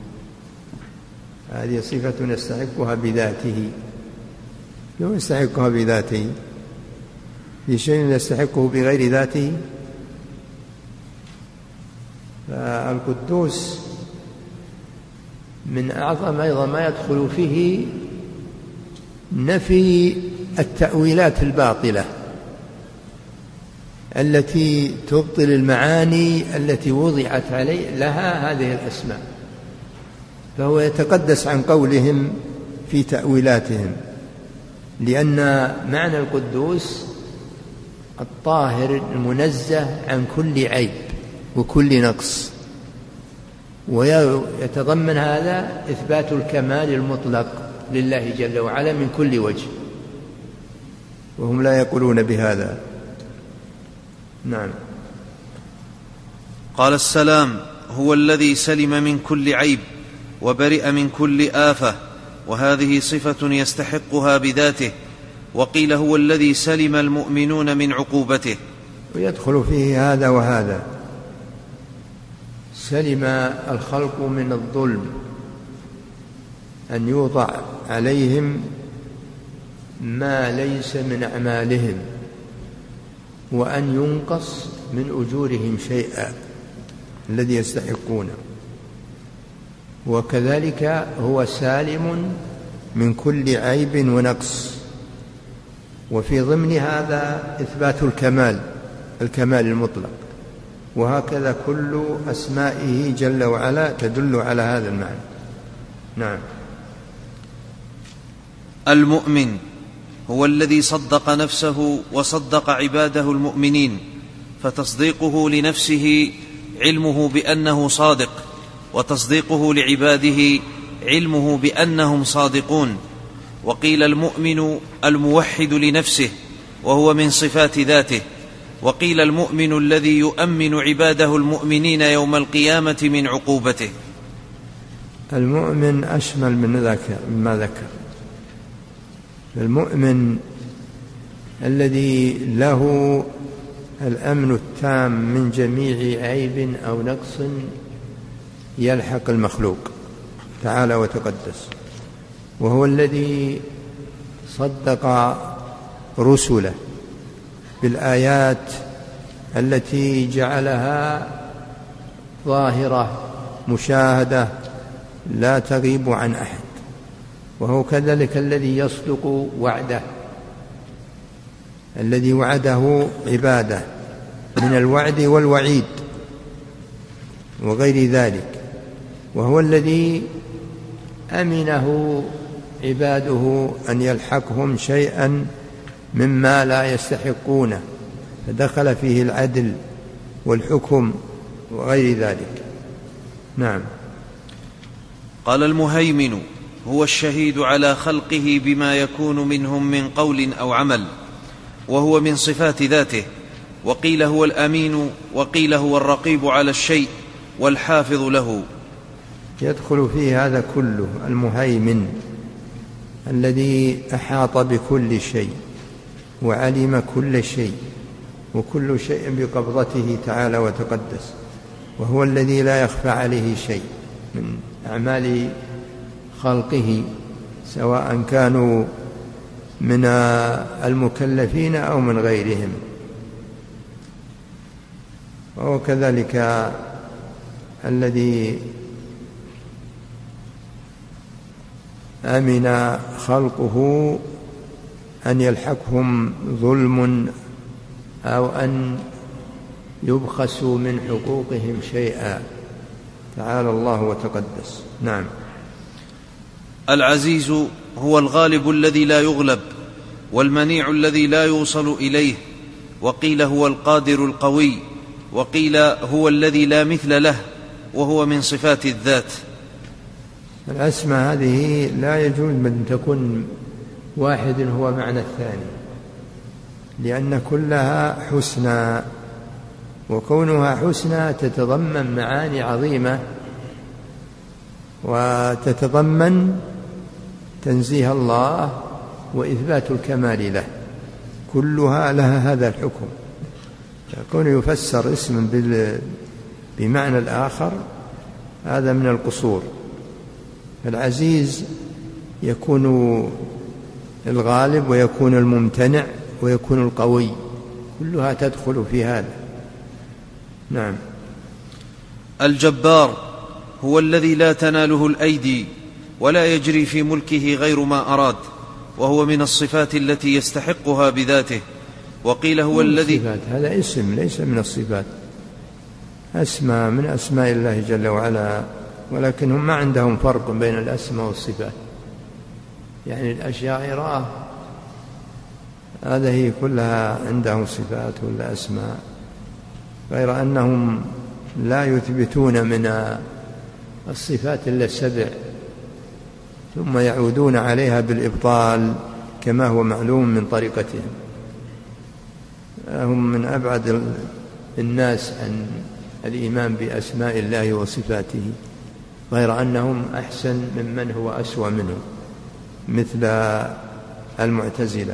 هذه صفة يستحقها بذاته. لو يستحقها بذاته في شيء يستحقه بغير ذاته؟ فالقدوس من أعظم أيضا ما يدخل فيه نفي التأويلات الباطلة التي تبطل المعاني التي وضعت لها هذه الأسماء، فهو يتقدس عن قولهم في تأويلاتهم، لأن معنى القدوس الطاهر المنزه عن كل عيب وكل نقص، ويتضمن هذا إثبات الكمال المطلق لله جل وعلا من كل وجه، وهم لا يقولون بهذا. نعم. قال السلام هو الذي سلم من كل عيب وبرئ من كل آفة، وهذه صفة يستحقها بذاته. وقيل هو الذي سلم المؤمنون من عقوبته، ويدخل فيه هذا وهذا. سلم الخلق من الظلم، أن يوضع عليهم ما ليس من أعمالهم، وأن ينقص من أجورهم شيئا الذي يستحقونه، وكذلك هو سالم من كل عيب ونقص. وفي ضمن هذا إثبات الكمال المطلق، وهكذا كل أسمائه جل وعلا تدل على هذا المعنى. نعم. المؤمن هو الذي صدق نفسه وصدق عباده المؤمنين، فتصديقه لنفسه علمه بأنه صادق، وتصديقه لعباده علمه بأنهم صادقون. وقيل المؤمن الموحد لنفسه وهو من صفات ذاته، وقيل المؤمن الذي يؤمن عباده المؤمنين يوم القيامة من عقوبته. المؤمن أشمل مما ذكر. المؤمن الذي له الأمن التام من جميع عيب أو نقص يلحق المخلوق تعالى وتقدس، وهو الذي صدق رسله بالآيات التي جعلها ظاهرة مشاهدة لا تغيب عن أحد، وهو كذلك الذي يصدق وعده الذي وعده عباده من الوعد والوعيد وغير ذلك، وهو الذي أمنه عباده أن يلحقهم شيئا مما لا يستحقونه، فدخل فيه العدل والحكم وغير ذلك. نعم. قال المهيمن هو الشهيد على خلقه بما يكون منهم من قول أو عمل، وهو من صفات ذاته، وقيل هو الأمين، وقيل هو الرقيب على الشيء والحافظ له. يدخل فيه هذا كله: المهيمن الذي أحاط بكل شيء وعلم كل شيء، وكل شيء بقبضته تعالى وتقدس، وهو الذي لا يخفى عليه شيء من أعمال خلقه، سواء كانوا من المكلفين أو من غيرهم. وهو كذلك الذي أمن خلقه أن يلحقهم ظلم أو أن يبخسوا من حقوقهم شيئا، تعالى الله وتقدس. نعم. العزيز هو الغالب الذي لا يغلب، والمنيع الذي لا يوصل إليه، وقيل هو القادر القوي، وقيل هو الذي لا مثل له، وهو من صفات الذات. الأسماء هذه لا يجوز أن تكون واحد هو معنى الثاني، لأن كلها حسنى، وكونها حسنى تتضمن معاني عظيمة، وتتضمن تنزيه الله وإثبات الكمال له، كلها لها هذا الحكم. يكون يفسر اسم بمعنى الآخر هذا من القصور. العزيز يكون الغالب، ويكون الممتنع، ويكون القوي، كلها تدخل في هذا. نعم. الجبار هو الذي لا تناله الأيدي، ولا يجري في ملكه غير ما أراد، وهو من الصفات التي يستحقها بذاته. وقيل هو الذي، هذا اسم ليس من الصفات، أسماء من أسماء الله جل وعلا، ولكنهم ما عندهم فرق بين الأسماء والصفات. يعني الأشاعرة هذه كلها عندهم صفات ولا أسماء، غير أنهم لا يثبتون من الصفات إلا 7، ثم يعودون عليها بالإبطال كما هو معلوم من طريقتهم. هم من أبعد الناس عن الإيمان بأسماء الله وصفاته، غير أنهم أحسن ممن هو أسوأ منهم، مثل المعتزلة.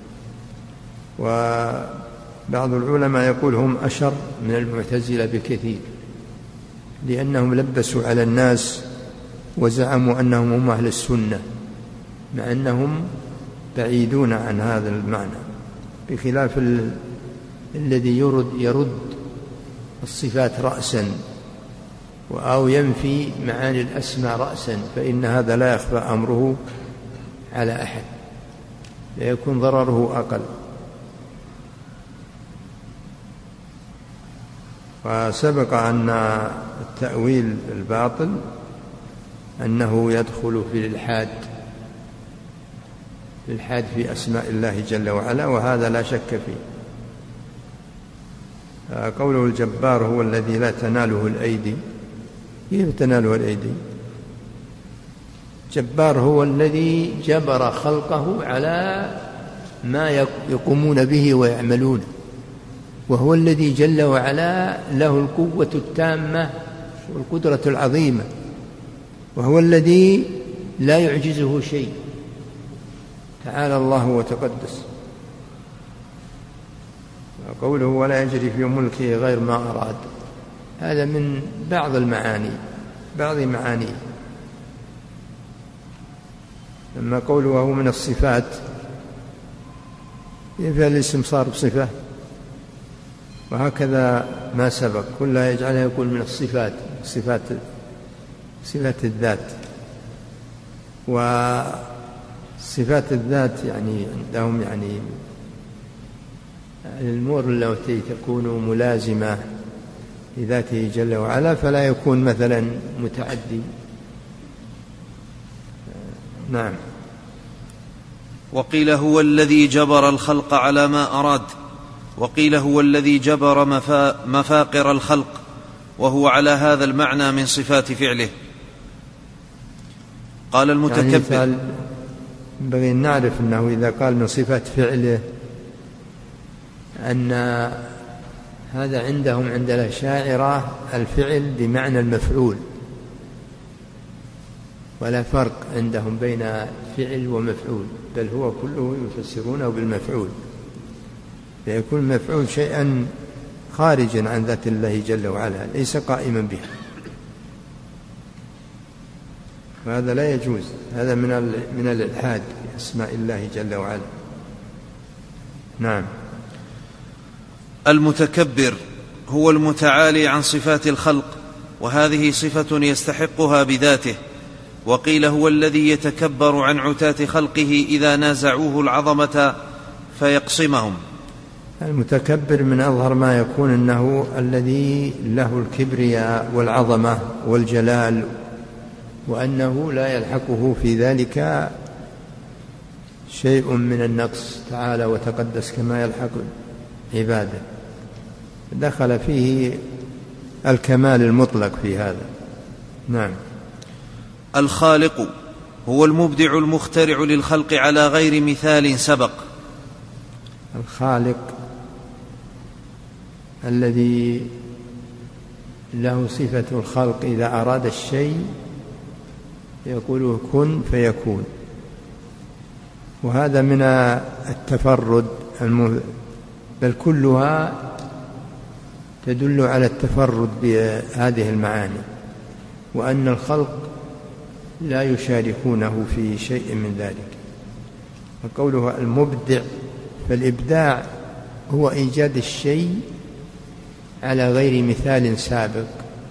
وبعض العلماء يقول هم أشر من المعتزلة بكثير، لأنهم لبسوا على الناس وزعموا أنهم هم أهل السنة، مع أنهم بعيدون عن هذا المعنى، بخلاف الذي يرد الصفات رأسا أو ينفي معاني الأسماء رأسا، فإن هذا لا يخفى أمره على أحد، ليكون ضرره أقل. وسبق أن التأويل الباطل أنه يدخل في الإلحاد في أسماء الله جل وعلا، وهذا لا شك فيه. قوله الجبار هو الذي لا تناله الأيدي، كيف تناله الأيدي؟ جبار هو الذي جبر خلقه على ما يقومون به ويعملون، وهو الذي جل وعلا له القوة التامة والقدرة العظيمة، وهو الذي لا يعجزه شيء، تعالى الله وتقدس. قوله ولا يجري في ملكه غير ما أراد، هذا من بعض معانيه. أما قوله وهو من الصفات، يبقى الاسم صار بصفة، وهكذا ما سبق كلها يجعلها يقول من الصفات، صفات الذات. وصفات الذات يعني عندهم يعني الأمور التي تكون ملازمة لذاته جل وعلا، فلا يكون مثلا متعدي. نعم. وقيل هو الذي جبر الخلق على ما أراد، وقيل هو الذي جبر مفاقر الخلق، وهو على هذا المعنى من صفات فعله. قال المتكبر، يعني ينبغي أن نعرف أنه إذا قال من صفات فعله أن هذا عندهم عند الأشاعرة الفعل بمعنى المفعول، ولا فرق عندهم بين فعل ومفعول، بل هو كله يفسرونه بالمفعول، فيكون المفعول شيئا خارجا عن ذات الله جل وعلا ليس قائما به، وهذا لا يجوز، هذا من الإلحاد في أسماء الله جل وعلا. نعم. المتكبر هو المتعالي عن صفات الخلق، وهذه صفة يستحقها بذاته. وقيل هو الذي يتكبر عن عتاة خلقه إذا نازعوه العظمة فيقصمهم. المتكبر من أظهر ما يكون أنه الذي له الكبرياء والعظمة والجلال، وأنه لا يلحقه في ذلك شيء من النقص تعالى وتقدس كما يلحق عباده، دخل فيه الكمال المطلق في هذا. نعم. الخالق هو المبدع المخترع للخلق على غير مثال سبق. الخالق الذي له صفة الخلق، إذا أراد الشيء يقول كن فيكون، وهذا من التفرد، بل كلها تدل على التفرد بهذه المعاني، وأن الخلق لا يشاركونه في شيء من ذلك. وقوله المبدع، فالإبداع هو إيجاد الشيء على غير مثال سابق،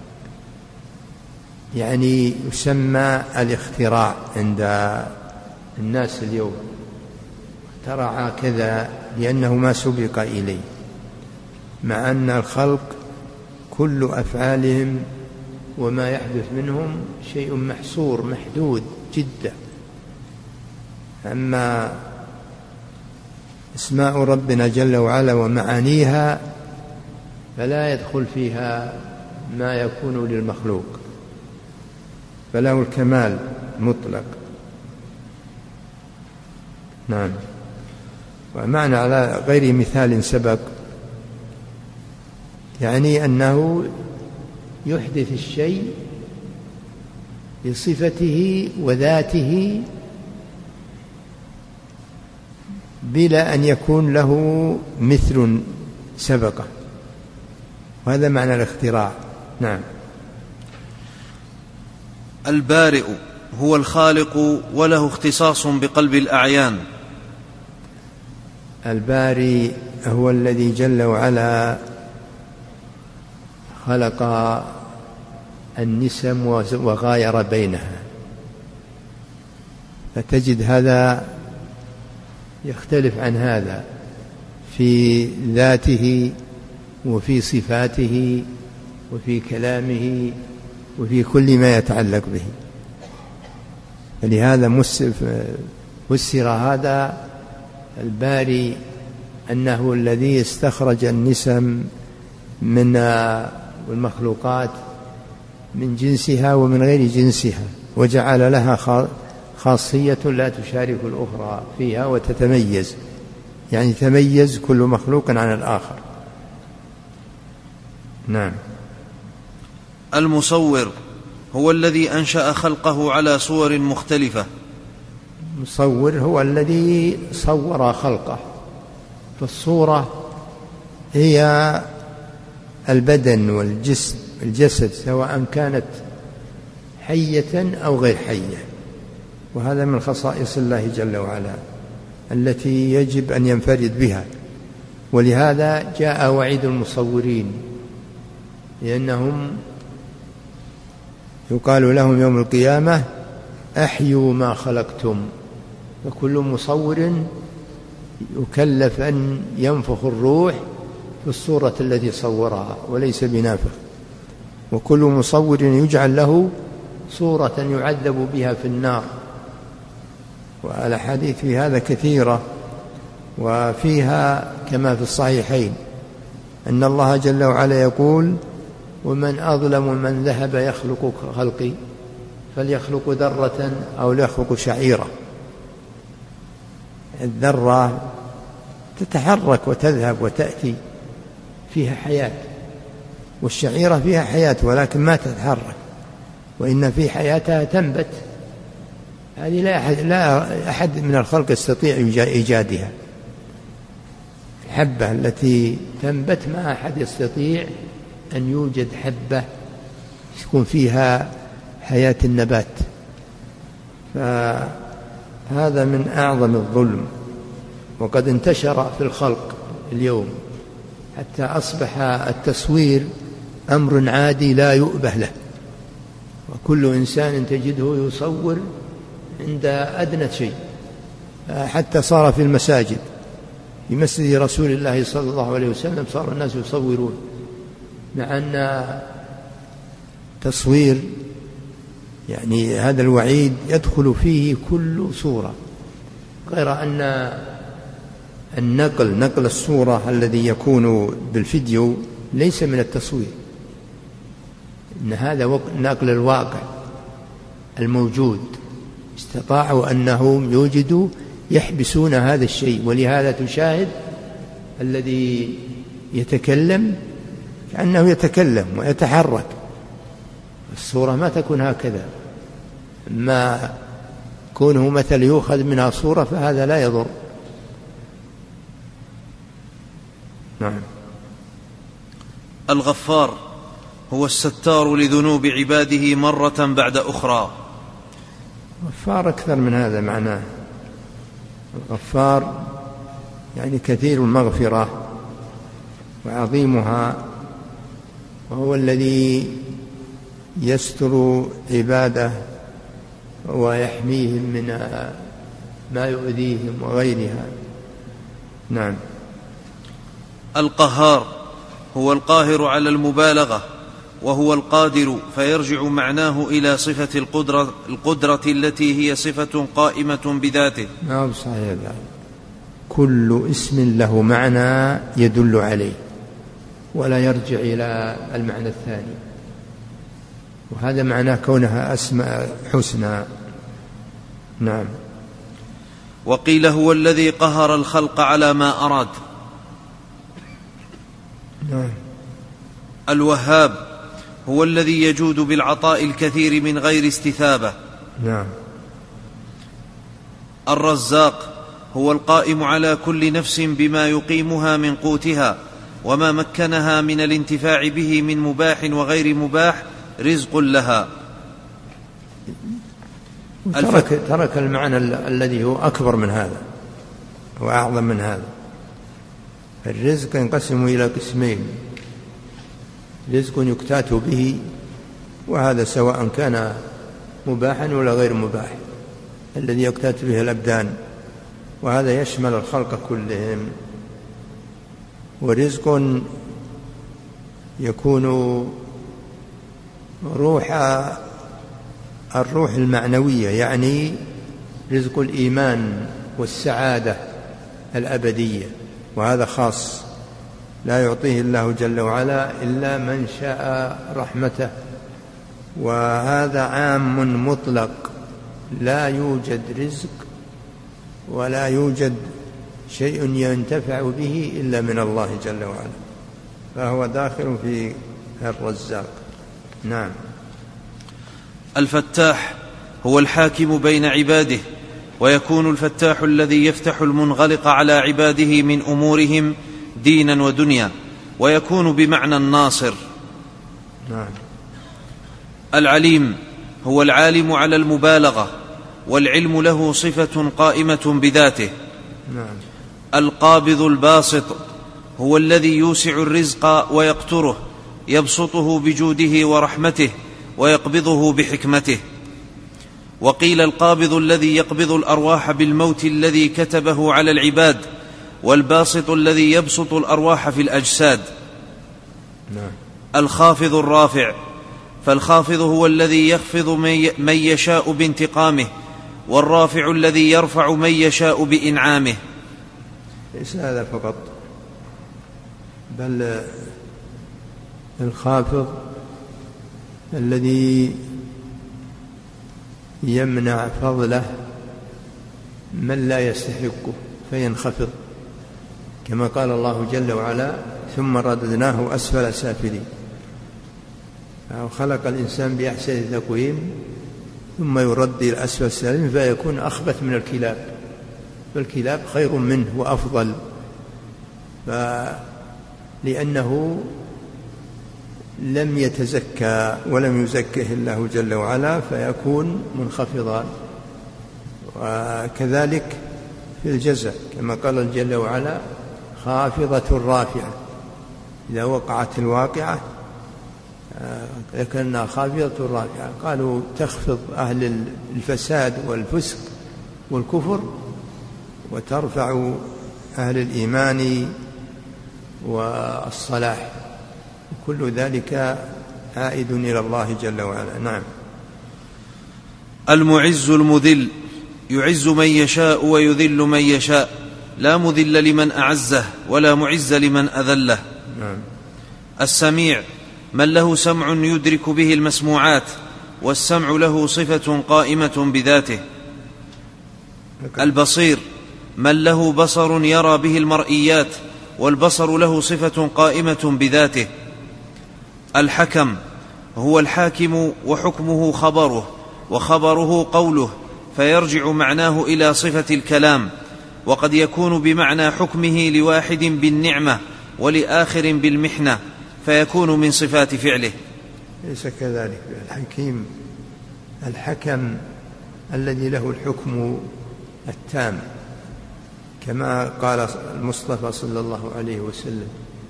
يعني يسمى الاختراع عند الناس اليوم، اخترع كذا لأنه ما سبق إليه، مع أن الخلق كل أفعالهم وما يحدث منهم شيء محصور محدود جدا. أما اسماء ربنا جل وعلا ومعانيها فلا يدخل فيها ما يكون للمخلوق، فله الكمال مطلق. نعم. ومعنى على غير مثال سبق يعني أنه يحدث الشيء بصفته وذاته بلا أن يكون له مثل سبقه، وهذا معنى الاختراع. نعم. البارئ هو الخالق وله اختصاص بقلب الأعيان. البارئ هو الذي جل وعلا خلق النسم وغاير بينها، فتجد هذا يختلف عن هذا في ذاته وفي صفاته وفي كلامه وفي كل ما يتعلق به. فلهذا فسر هذا الباري أنه الذي استخرج النسم من المخلوقات من جنسها ومن غير جنسها، وجعل لها خاصية لا تشارك الأخرى فيها وتتميز، يعني تميز كل مخلوق عن الآخر. نعم. المصور هو الذي أنشأ خلقه على صور مختلفة. المصور هو الذي صور خلقه، فالصورة هي البدن والجسم الجسد سواء كانت حية أو غير حية، وهذا من خصائص الله جل وعلا التي يجب أن ينفرد بها. ولهذا جاء وعيد المصورين، لأنهم يقال لهم يوم القيامة أحيوا ما خلقتم، فكل مصور يكلف أن ينفخ الروح في الصورة التي صورها وليس بنافخ، وكل مصور يجعل له صورة يعذب بها في النار. والأحاديث في هذا كثيرة، وفيها كما في الصحيحين أن الله جل وعلا يقول: ومن أظلم من ذهب يخلق خلقي فليخلق ذرة أو ليخلق شعيرة. الذرة تتحرك وتذهب وتأتي، فيها حياة، والشعيرة فيها حياة ولكن ما تتحرك، وإن في حياتها تنبت. هذه لا أحد من الخلق يستطيع إيجادها. الحبة التي تنبت ما أحد يستطيع أن يوجد حبة يكون فيها حياة النبات. فهذا من أعظم الظلم، وقد انتشر في الخلق اليوم حتى أصبح التصوير أمر عادي لا يؤبه له، وكل إنسان تجده يصور عند أدنى شيء. حتى صار في المساجد، في مسجد رسول الله صلى الله عليه وسلم صار الناس يصورون، مع أن تصوير يعني هذا الوعيد يدخل فيه كل صورة، غير أن نقل الصورة الذي يكون بالفيديو ليس من التصوير، إن هذا نقل الواقع الموجود. استطاعوا أنهم يوجدوا يحبسون هذا الشيء، ولهذا تشاهد الذي يتكلم كأنه يتكلم ويتحرك، الصورة ما تكون هكذا. ما كونه مثل يؤخذ منها صورة فهذا لا يضر. نعم. الغفار هو الستار لذنوب عباده مرة بعد أخرى. الغفار أكثر من هذا معناه. الغفار يعني كثير المغفرة وعظيمها، وهو الذي يستر عباده ويحميهم من ما يؤذيهم وغيرها. نعم. القهار هو القاهر على المبالغة، وهو القادر، فيرجع معناه إلى صفة القدرة التي هي صفة قائمة بذاته. نعم صحيح. كل اسم له معنى يدل عليه ولا يرجع إلى المعنى الثاني، وهذا معناه كونها أسماء حسنى. نعم. وقيل هو الذي قهر الخلق على ما أراد. نعم. الوهاب هو الذي يجود بالعطاء الكثير من غير استثابة. نعم. الرزاق هو القائم على كل نفس بما يقيمها من قوتها، وما مكنها من الانتفاع به من مباح وغير مباح رزق لها. ترك المعنى الذي هو أكبر من هذا وأعظم من هذا. الرزق ينقسم إلى قسمين: رزق يكتات به، وهذا سواء كان مباحا ولا غير مباح، الذي يكتات به الأبدان، وهذا يشمل الخلق كلهم. ورزق يكون الروح المعنوية، يعني رزق الإيمان والسعادة الأبدية، وهذا خاص لا يعطيه الله جل وعلا إلا من شاء رحمته، وهذا عام مطلق، لا يوجد رزق ولا يوجد شيء ينتفع به إلا من الله جل وعلا، فهو داخل في الرزاق. نعم. الفتاح هو الحاكم بين عباده، ويكون الفتاح الذي يفتح المنغلق على عباده من أمورهم دينا ودنيا، ويكون بمعنى الناصر. نعم. العليم هو العالم على المبالغة، والعلم له صفة قائمة بذاته. نعم. القابض الباسط هو الذي يوسع الرزق ويقتره، يبسطه بجوده ورحمته ويقبضه بحكمته. وقيل القابض الذي يقبض الأرواح بالموت الذي كتبه على العباد، والباسط الذي يبسط الأرواح في الأجساد. نعم. الخافض الرافع، فالخافض هو الذي يخفض من يشاء بانتقامه، والرافع الذي يرفع من يشاء بإنعامه. ليس هذا فقط، بل الخافض الذي يمنع فضله من لا يستحقه فينخفض، كما قال الله جل وعلا: ثم رددناه أسفل سافلين. خلق الإنسان بأحسن تقويم ثم يرد إلى أسفل سافلين فيكون أخبث من الكلاب، فالكلاب خير منه وأفضل، لأنه لم يتزكى ولم يزكه الله جل وعلا فيكون منخفضا. وكذلك في الجزاء كما قال جل وعلا: خافضة رافعة، إذا وقعت الواقعة لكنها خافضة رافعة. قالوا تخفض أهل الفساد والفسق والكفر وترفع أهل الإيمان والصلاح، كل ذلك عائد إلى الله جل وعلا. نعم. المعز المذل، يعز من يشاء ويذل من يشاء، لا مذل لمن أعزه ولا معز لمن أذله. نعم. السميع، من له سمع يدرك به المسموعات، والسمع له صفة قائمة بذاته. البصير، من له بصر يرى به المرئيات، والبصر له صفة قائمة بذاته. الحكم، هو الحاكم وحكمه خبره، وخبره قوله، فيرجع معناه إلى صفة الكلام، وقد يكون بمعنى حكمه لواحد بالنعمة ولآخر بالمحنة، فيكون من صفات فعله. ليس كذلك. الحكيم الحكم الذي له الحكم التام، كما قال المصطفى صلى الله عليه وسلم: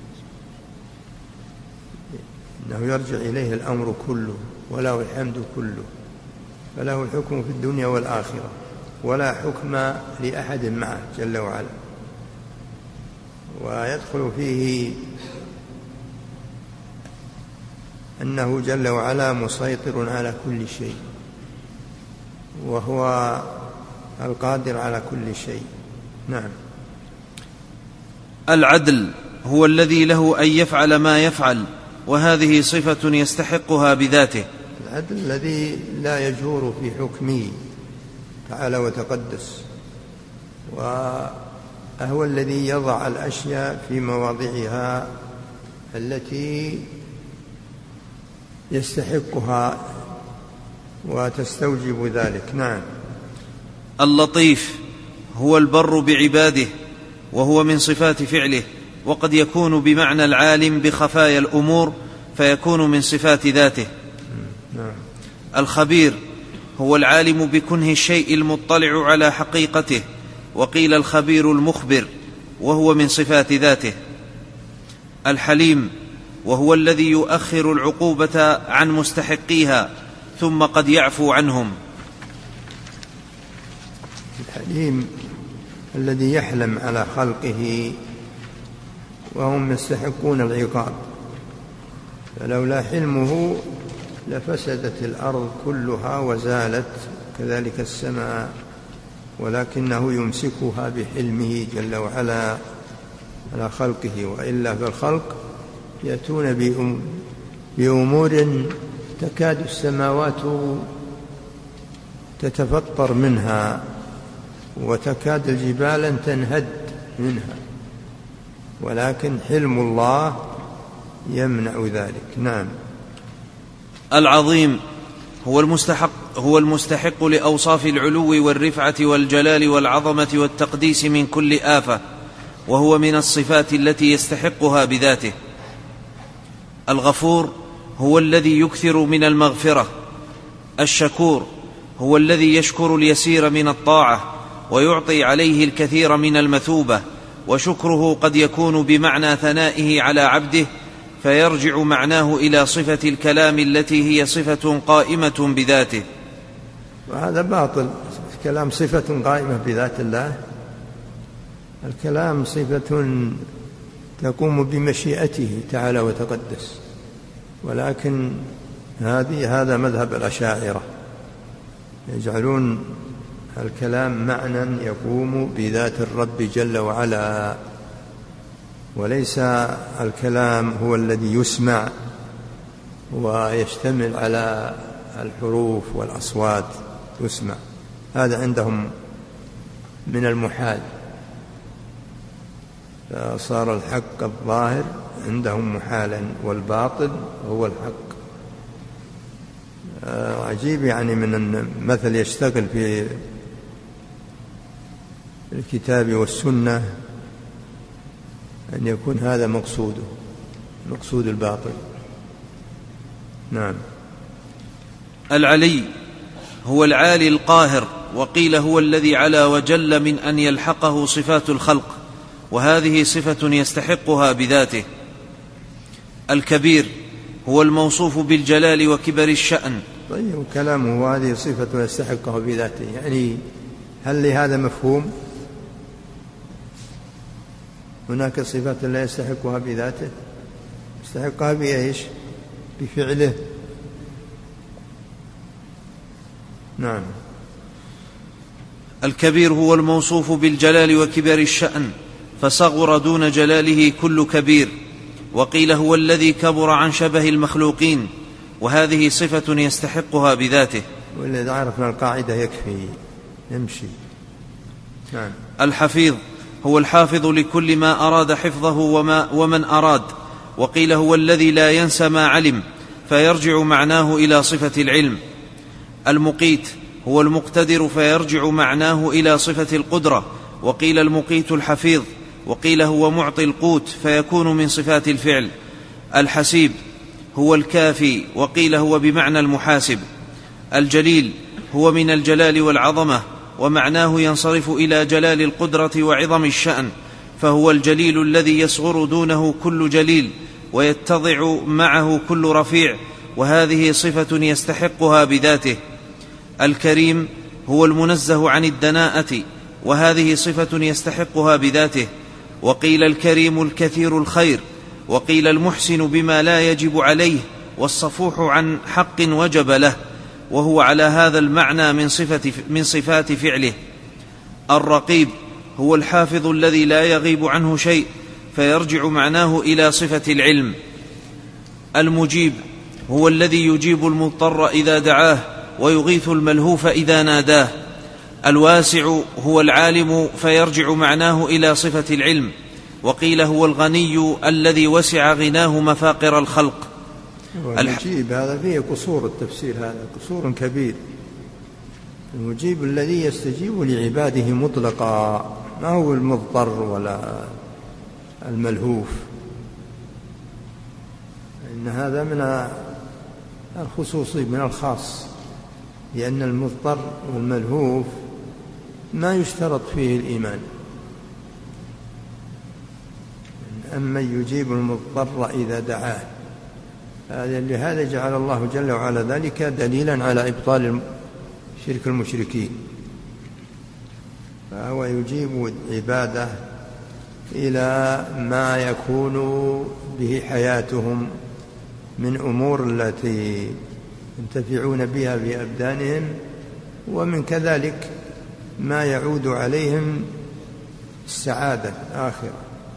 إنه يرجع إليه الأمر كله وله الحمد كله، فله الحكم في الدنيا والآخرة، ولا حكم لأحد معه جل وعلا. ويدخل فيه أنه جل وعلا مسيطر على كل شيء، وهو القادر على كل شيء. نعم. العدل، هو الذي له أن يفعل ما يفعل، وهذه صفة يستحقها بذاته. العدل الذي لا يجور في حكمه تعالى وتقدس، وهو الذي يضع الأشياء في مواضعها التي يستحقها وتستوجب ذلك. نعم. اللطيف، هو البر بعباده، وهو من صفات فعله، وقد يكون بمعنى العالم بخفايا الأمور، فيكون من صفات ذاته. الخبير، هو العالم بكنه الشيء المطلع على حقيقته، وقيل الخبير المخبر، وهو من صفات ذاته. الحليم، وهو الذي يؤخر العقوبة عن مستحقيها ثم قد يعفو عنهم. الحليم الذي يحلم على خلقه وهم يستحقون العقاب، فلولا حلمه لفسدت الأرض كلها وزالت، كذلك السماء، ولكنه يمسكها بحلمه جل وعلا على خلقه، وإلا فالخلق يأتون بأمور تكاد السماوات تتفطر منها، وتكاد الجبال أن تنهد منها، ولكن حلم الله يمنع ذلك. نعم. العظيم، هو المستحق لأوصاف العلو والرفعة والجلال والعظمة والتقديس من كل آفة، وهو من الصفات التي يستحقها بذاته. الغفور، هو الذي يكثر من المغفرة. الشكور، هو الذي يشكر اليسير من الطاعة ويعطي عليه الكثير من المثوبة، وشكره قد يكون بمعنى ثنائه على عبده، فيرجع معناه إلى صفة الكلام التي هي صفة قائمة بذاته. وهذا باطل. الكلام صفة قائمة بذات الله؟ الكلام صفة تقوم بمشيئته تعالى وتقدس، ولكن هذا مذهب الأشاعرة، يجعلون الكلام معنى يقوم بذات الرب جل وعلا، وليس الكلام هو الذي يسمع ويشتمل على الحروف والأصوات يسمع، هذا عندهم من المحال. فصار الحق الظاهر عندهم محالا والباطل هو الحق. عجيب يعني من مثل يشتغل في الكتاب والسنة أن يكون هذا مقصود الباطل. نعم. العلي هو العالي القاهر، وقيل هو الذي علا وجل من أن يلحقه صفات الخلق، وهذه صفة يستحقها بذاته. الكبير هو الموصوف بالجلال وكبر الشأن. طيب كلامه هذه صفة يستحقها بذاته، يعني هل لهذا مفهوم؟ هناك صفات لا يستحقها بذاته، يستحقها بإيش؟ بفعله. نعم. الكبير هو الموصوف بالجلال وكبر الشأن، فصغر دون جلاله كل كبير، وقيل هو الذي كبر عن شبه المخلوقين، وهذه صفة يستحقها بذاته. وإذا عرفنا القاعدة يكفي يمشي. نعم. الحفيظ هو الحافظ لكل ما أراد حفظه ومن أراد، وقيل هو الذي لا ينسى ما علم، فيرجع معناه إلى صفة العلم. المقيت هو المقتدر، فيرجع معناه إلى صفة القدرة، وقيل المقيت الحفيظ، وقيل هو معطي القوت، فيكون من صفات الفعل. الحسيب هو الكافي، وقيل هو بمعنى المحاسب. الجليل هو من الجلال والعظمة، ومعناه ينصرف إلى جلال القدرة وعظم الشأن، فهو الجليل الذي يصغر دونه كل جليل ويتضع معه كل رفيع، وهذه صفة يستحقها بذاته. الكريم هو المنزه عن الدناءة، وهذه صفة يستحقها بذاته. وقيل الكريم الكثير الخير، وقيل المحسن بما لا يجب عليه، والصفوح عن حق وجب له، وهو على هذا المعنى من صفات فعله. الرقيب هو الحافظ الذي لا يغيب عنه شيء، فيرجع معناه إلى صفة العلم. المجيب هو الذي يجيب المضطر إذا دعاه، ويغيث الملهوف إذا ناداه. الواسع هو العالم، فيرجع معناه إلى صفة العلم. وقيل هو الغني الذي وسع غناه مفاقر الخلق. المجيب هذا فيه قصور، التفسير هذا قصور كبير. المجيب الذي يستجيب لعباده مطلقا، ما هو المضطر ولا الملهوف، إن هذا من الخصوصي من الخاص، لأن المضطر والملهوف ما يشترط فيه الإيمان. أما يجيب المضطر إذا دعاه، لهذا جعل الله جل وعلا ذلك دليلا على إبطال شرك المشركين، فهو يجيب عباده إلى ما يكون به حياتهم من أمور التي ينتفعون بها بأبدانهم، ومن كذلك ما يعود عليهم السعادة في الآخرة،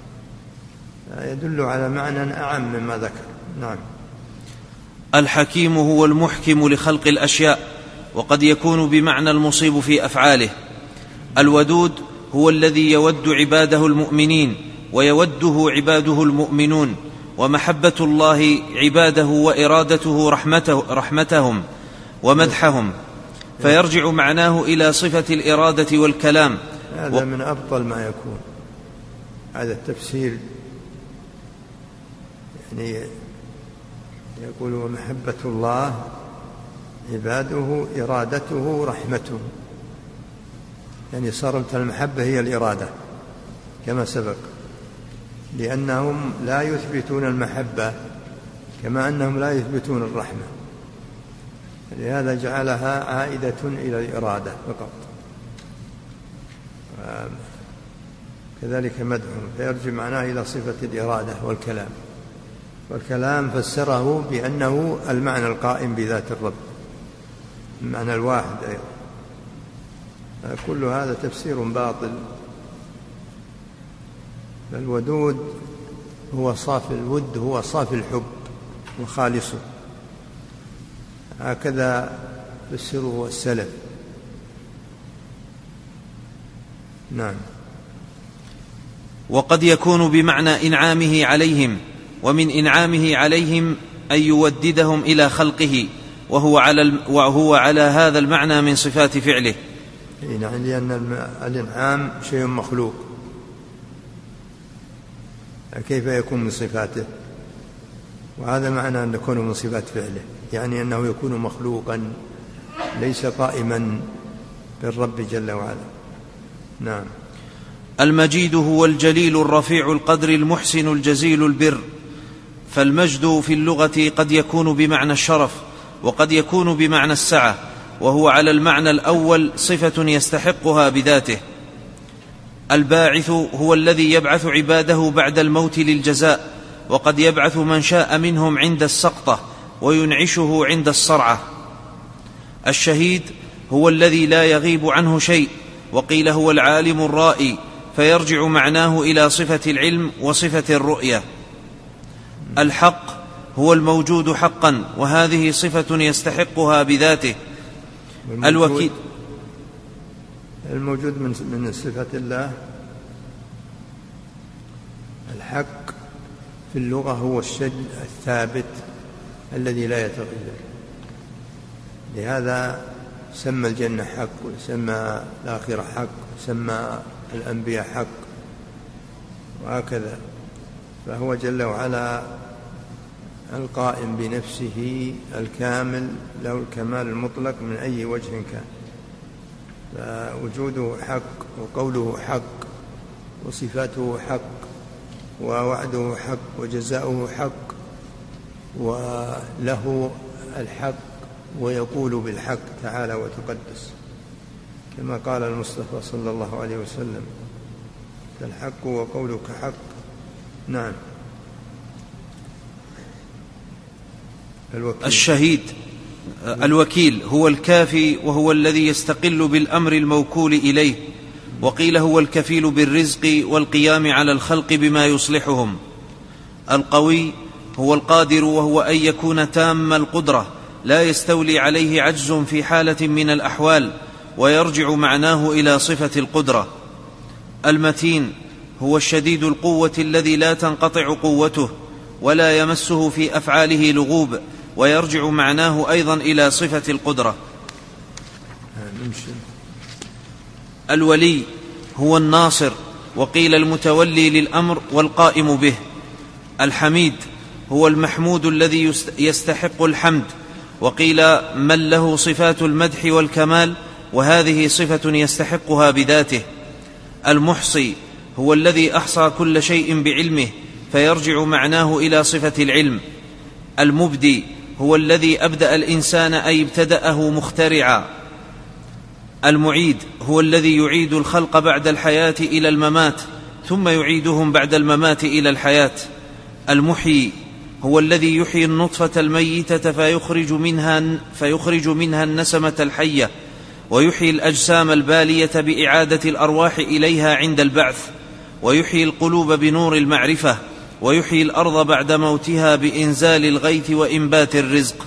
يدل على معنى أعم مما ذكر. نعم. الحكيم هو المحكم لخلق الأشياء، وقد يكون بمعنى المصيب في أفعاله. الودود هو الذي يود عباده المؤمنين، ويوده عباده المؤمنون، ومحبة الله عباده وإرادته رحمتهم ومدحهم، فيرجع معناه إلى صفة الإرادة والكلام. هذا من أبطل ما يكون هذا التفسير، يعني يقول ومحبة الله عباده إرادته رحمته، يعني صارت المحبة هي الإرادة كما سبق، لأنهم لا يثبتون المحبة كما أنهم لا يثبتون الرحمة، لهذا جعلها عائدة إلى الإرادة فقط. كذلك مدحهم، فيرجع معناه إلى صفة الإرادة والكلام، والكلام فسره بأنه المعنى القائم بذات الرب، المعنى الواحد أيضا. كل هذا تفسير باطل. الودود هو صافي، الود هو صافي الحب وخالصه، هكذا فسره السلف. نعم. وقد يكون بمعنى إنعامه عليهم، ومن إنعامه عليهم أن يوددهم إلى خلقه، وهو على هذا المعنى من صفات فعله. يعني لأن الإنعام شيء مخلوق، كيف يكون من صفاته؟ وهذا معنى أن يكون من صفات فعله، يعني أنه يكون مخلوقا ليس قائما بالرب جل وعلا. نعم. المجيد هو الجليل الرفيع القدر المحسن الجزيل البر. فالمجد في اللغة قد يكون بمعنى الشرف، وقد يكون بمعنى السعة، وهو على المعنى الأول صفة يستحقها بذاته. الباعث هو الذي يبعث عباده بعد الموت للجزاء، وقد يبعث من شاء منهم عند السقطة وينعشه عند الصرعة. الشهيد هو الذي لا يغيب عنه شيء، وقيل هو العالم الرائي، فيرجع معناه إلى صفة العلم وصفة الرؤية. الحق هو الموجود حقا، وهذه صفة يستحقها بذاته. الوكيل الموجود من صفة الله. الحق في اللغة هو الشيء الثابت الذي لا يتغير، لهذا سمى الجنة حق، وسمى الآخرة حق، وسمى الأنبياء حق، وهكذا. فهو جل وعلا القائم بنفسه الكامل، له الكمال المطلق من أي وجه كان، فوجوده حق، وقوله حق، وصفاته حق، ووعده حق، وجزاؤه حق، وله الحق، ويقول بالحق تعالى وتقدس، كما قال المصطفى صلى الله عليه وسلم: الحق وقولك حق. نعم. الوكيل هو الكافي، وهو الذي يستقل بالأمر الموكول إليه، وقيل هو الكفيل بالرزق والقيام على الخلق بما يصلحهم. القوي هو القادر، وهو أن يكون تام القدرة لا يستولي عليه عجز في حالة من الأحوال، ويرجع معناه إلى صفة القدرة. المتين هو الشديد القوة الذي لا تنقطع قوته ولا يمسه في أفعاله لغوب، ويرجع معناه أيضا إلى صفة القدرة. الولي هو الناصر، وقيل المتولي للأمر والقائم به. الحميد هو المحمود الذي يستحق الحمد، وقيل من له صفات المدح والكمال، وهذه صفة يستحقها بذاته. المحصي هو الذي أحصى كل شيء بعلمه، فيرجع معناه إلى صفة العلم. المبدي هو الذي أبدأ الإنسان أي ابتدأه مخترعا. المعيد هو الذي يعيد الخلق بعد الحياة إلى الممات، ثم يعيدهم بعد الممات إلى الحياة. المحيي هو الذي يحيي النطفة الميتة فيخرج منها النسمة الحية، ويحيي الأجسام البالية بإعادة الأرواح إليها عند البعث، ويحيي القلوب بنور المعرفة، ويحيي الأرض بعد موتها بإنزال الغيث وإنبات الرزق.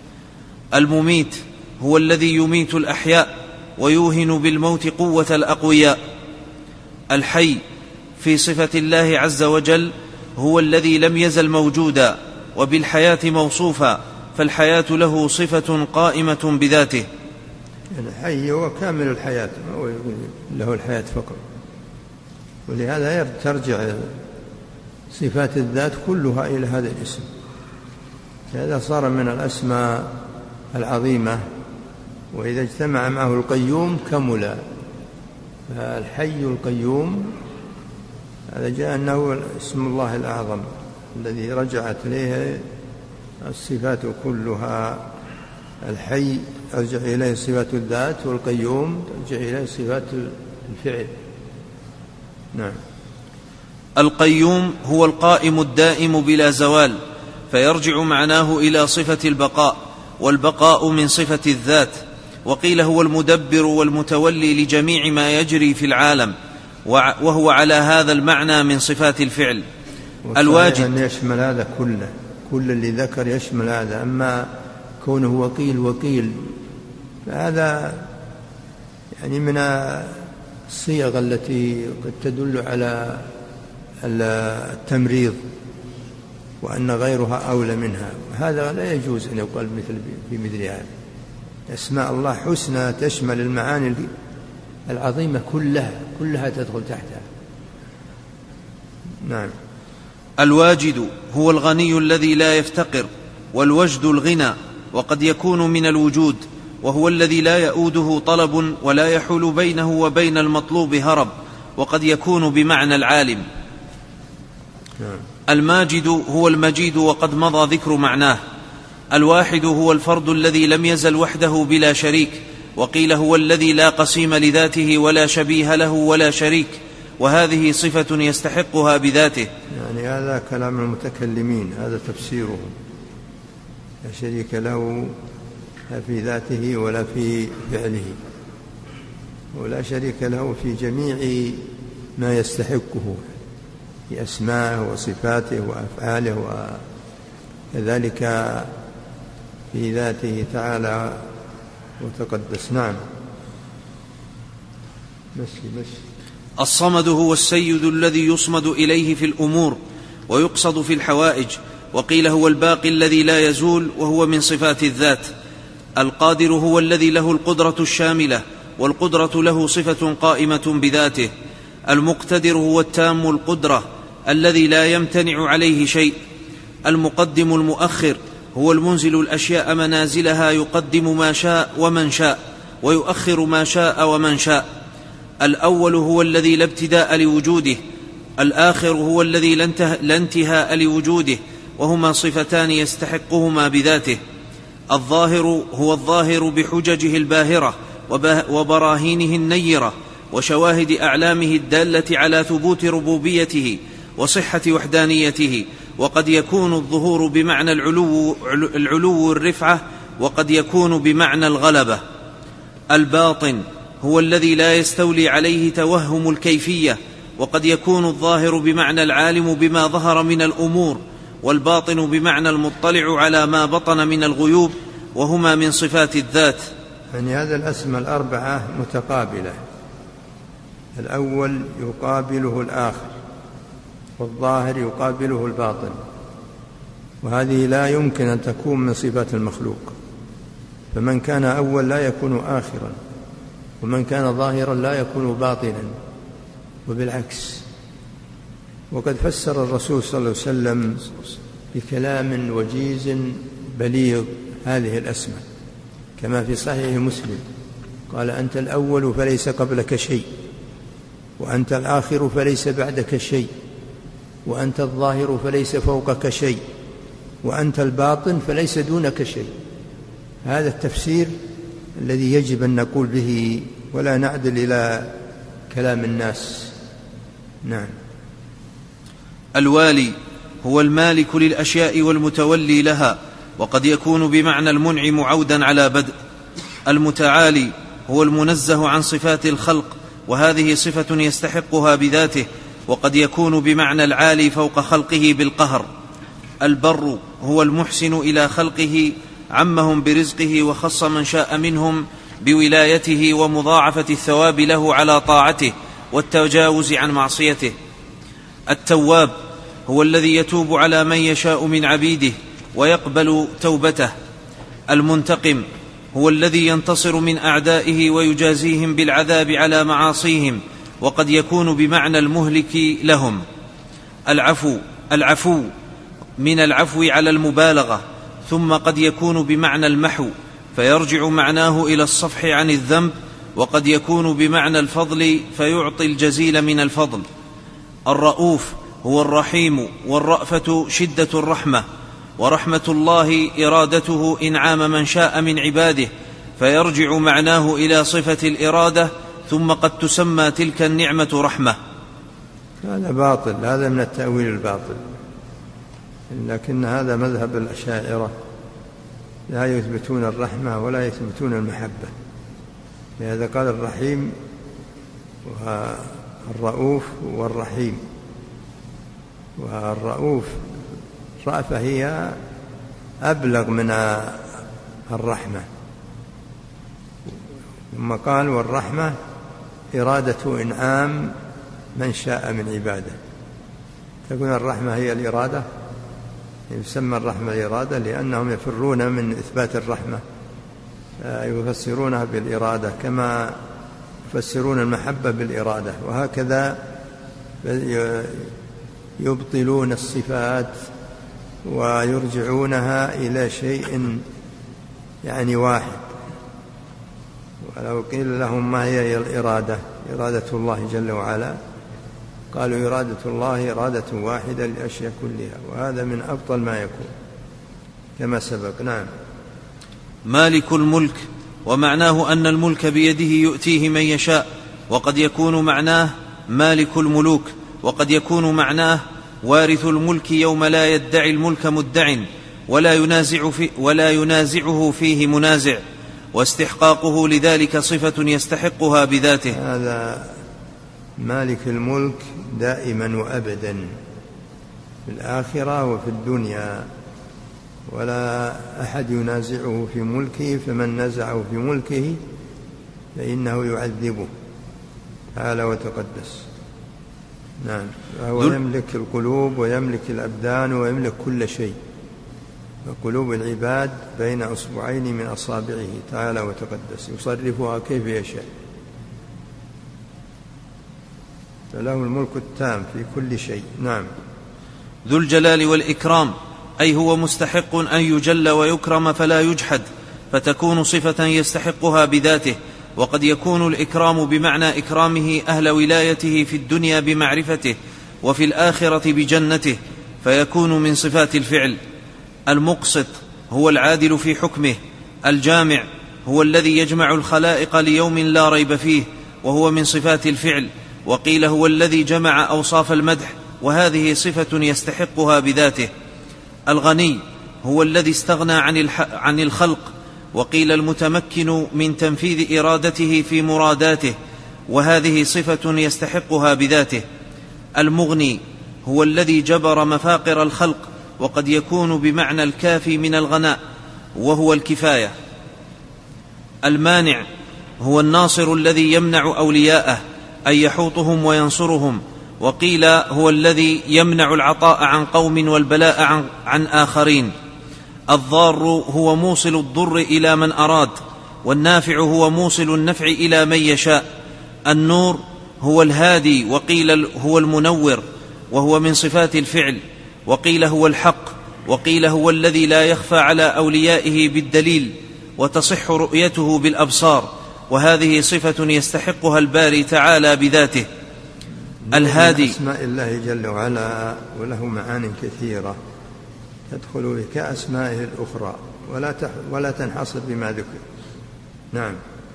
المميت هو الذي يميت الأحياء ويوهن بالموت قوة الأقوياء. الحي في صفة الله عز وجل هو الذي لم يزل موجودا وبالحياة موصوفا، فالحياة له صفة قائمة بذاته. الحي هو كامل الحياة، هو له الحياة فقط، ولهذا ترجع صفات الذات كلها إلى هذا الاسم. هذا صار من الأسماء العظيمة، وإذا اجتمع معه القيوم كملا. فالحي القيوم هذا جاء أنه اسم الله الأعظم الذي رجعت إليه الصفات كلها. الحي أرجع إليه صفات الذات، والقيوم ترجع إليه صفات الفعل. نعم. القيوم هو القائم الدائم بلا زوال، فيرجع معناه إلى صفة البقاء، والبقاء من صفة الذات. وقيل هو المدبر والمتولي لجميع ما يجري في العالم، وهو على هذا المعنى من صفات الفعل. الواجب أن يشمل هذا كله، كل اللي ذكر يشمل هذا. أما كونه وكيل فهذا يعني من الصيغ التي قد تدل على التمريض وأن غيرها أولى منها، هذا لا يجوز أن يقال في مثل هذا. أسماء الله حسنى تشمل المعاني العظيمة كلها تدخل تحتها. نعم. الواجد هو الغني الذي لا يفتقر، والوجد الغنى، وقد يكون من الوجود، وهو الذي لا يؤوده طلب ولا يحول بينه وبين المطلوب هرب، وقد يكون بمعنى العالم. الماجد هو المجيد، وقد مضى ذكر معناه. الواحد هو الفرد الذي لم يزل وحده بلا شريك، وقيل هو الذي لا قسيم لذاته ولا شبيه له ولا شريك، وهذه صفة يستحقها بذاته. يعني هذا كلام المتكلمين، هذا تفسيره، لا شريك له لا في ذاته ولا في فعله، ولا شريك له في جميع ما يستحقه في أسمائه وصفاته وأفعاله، وكذلك في ذاته تعالى وتقدس. نعم. مشي. الصمد هو السيد الذي يصمد إليه في الأمور ويقصد في الحوائج، وقيل هو الباقي الذي لا يزول، وهو من صفات الذات. القادر هو الذي له القدرة الشاملة، والقدرة له صفة قائمة بذاته. المقتدر هو التام القدرة الذي لا يمتنع عليه شيء. المقدم المؤخر هو المنزل الأشياء منازلها، يقدم ما شاء ومن شاء، ويؤخر ما شاء ومن شاء. الأول هو الذي لا ابتداء لوجوده، الآخر هو الذي لا انتهاء لوجوده، وهما صفتان يستحقهما بذاته. الظاهر هو الظاهر بحججه الباهرة وبراهينه النيرة وشواهد أعلامه الدالة على ثبوت ربوبيته وصحة وحدانيته، وقد يكون الظهور بمعنى العلو الرفعة، وقد يكون بمعنى الغلبة. الباطن هو الذي لا يستولي عليه توهم الكيفية، وقد يكون الظاهر بمعنى العالم بما ظهر من الأمور، والباطن بمعنى المطلع على ما بطن من الغيوب، وهما من صفات الذات. يعني هذه الأسماء الأربعة متقابلة، الأول يقابله الآخر، والظاهر يقابله الباطن، وهذه لا يمكن أن تكون من صفات المخلوق، فمن كان أول لا يكون آخرا، ومن كان ظاهرا لا يكون باطنا، وبالعكس. وقد فسر الرسول صلى الله عليه وسلم بكلام وجيز بليغ هذه الأسماء، كما في صحيح مسلم قال: أنت الأول فليس قبلك شيء، وأنت الآخر فليس بعدك شيء، وأنت الظاهر فليس فوقك شيء، وأنت الباطن فليس دونك شيء. هذا التفسير الذي يجب أن نقول به ولا نعدل إلى كلام الناس. نعم. الوالي هو المالك للأشياء والمتولي لها، وقد يكون بمعنى المنعم عودا على بدء. المتعالي هو المنزه عن صفات الخلق، وهذه صفة يستحقها بذاته، وقد يكون بمعنى العالي فوق خلقه بالقهر. البر هو المحسن إلى خلقه، عمهم برزقه وخص من شاء منهم بولايته ومضاعفة الثواب له على طاعته والتجاوز عن معصيته. التواب هو الذي يتوب على من يشاء من عبيده ويقبل توبته. المنتقم هو الذي ينتصر من أعدائه ويجازيهم بالعذاب على معاصيهم، وقد يكون بمعنى المهلك لهم. العفو من العفو على المبالغة، ثم قد يكون بمعنى المحو، فيرجع معناه إلى الصفح عن الذنب، وقد يكون بمعنى الفضل فيعطي الجزيل من الفضل. الرؤوف هو الرحيم، والرأفة شدة الرحمة، ورحمة الله إرادته إنعام من شاء من عباده، فيرجع معناه إلى صفة الإرادة، ثم قد تسمى تلك النعمة رحمة. هذا باطل، هذا من التأويل الباطل، لكن هذا مذهب الأشاعرة، لا يثبتون الرحمة ولا يثبتون المحبة، لهذا قال الرحيم والرؤوف والرحيم. والرؤوف رأفة هي أبلغ من الرحمة، ثم قال والرحمة إرادة إنعام من شاء من عباده. تكون الرحمة هي الإرادة، يسمى الرحمة الإرادة لأنهم يفرون من إثبات الرحمة، يفسرونها بالإرادة كما يفسرون المحبة بالإرادة، وهكذا يبطلون الصفات ويرجعونها إلى شيء يعني واحد. ولو قيل لهم ما هي الإرادة، إرادة الله جل وعلا، قالوا إرادة الله إرادة واحدة للأشياء كلها، وهذا من أبطل ما يكون كما سبق. نعم. مالك الملك، ومعناه أن الملك بيده يؤتيه من يشاء، وقد يكون معناه مالك الملوك، وقد يكون معناه وارث الملك يوم لا يدعي الملك مدع ولا ينازعه فيه منازع، واستحقاقه لذلك صفة يستحقها بذاته. هذا مالك الملك دائما وأبدا في الآخرة وفي الدنيا، ولا أحد ينازعه في ملكه، فمن نزعه في ملكه فإنه يعذبه تعالى وتقدس. نعم. هو يملك القلوب ويملك الأبدان ويملك كل شيء، وقلوب العباد بين أصبعين من أصابعه تعالى وتقدس، يصرفها كيف يشاء، فله الملك التام في كل شيء. نعم. ذو الجلال والإكرام، أي هو مستحق أن يجل ويكرم فلا يجحد، فتكون صفة يستحقها بذاته. وقد يكون الإكرام بمعنى إكرامه أهل ولايته في الدنيا بمعرفته، وفي الآخرة بجنته، فيكون من صفات الفعل. المقسط هو العادل في حكمه. الجامع هو الذي يجمع الخلائق ليوم لا ريب فيه، وهو من صفات الفعل. وقيل هو الذي جمع أوصاف المدح، وهذه صفة يستحقها بذاته. الغني هو الذي استغنى عن الخلق، وقيل المتمكن من تنفيذ إرادته في مراداته، وهذه صفة يستحقها بذاته. المغني هو الذي جبر مفاقر الخلق، وقد يكون بمعنى الكافي من الغناء، وهو الكفاية. المانع هو الناصر الذي يمنع أولياءه، أي يحوطهم وينصرهم، وقيل هو الذي يمنع العطاء عن قوم والبلاء عن آخرين. الضار هو موصل الضر إلى من أراد، والنافع هو موصل النفع إلى من يشاء. النور هو الهادي، وقيل هو المنور، وهو من صفات الفعل. وقيل هو الحق، وقيل هو الذي لا يخفى على أوليائه بالدليل، وتصح رؤيته بالأبصار، وهذه صفة يستحقها الباري تعالى بذاته. الهادي من أسماء الله جل وعلا، وله معان كثيرة تدخل كأسمائه الأخرى ولا تنحصر بما ذكر. نعم.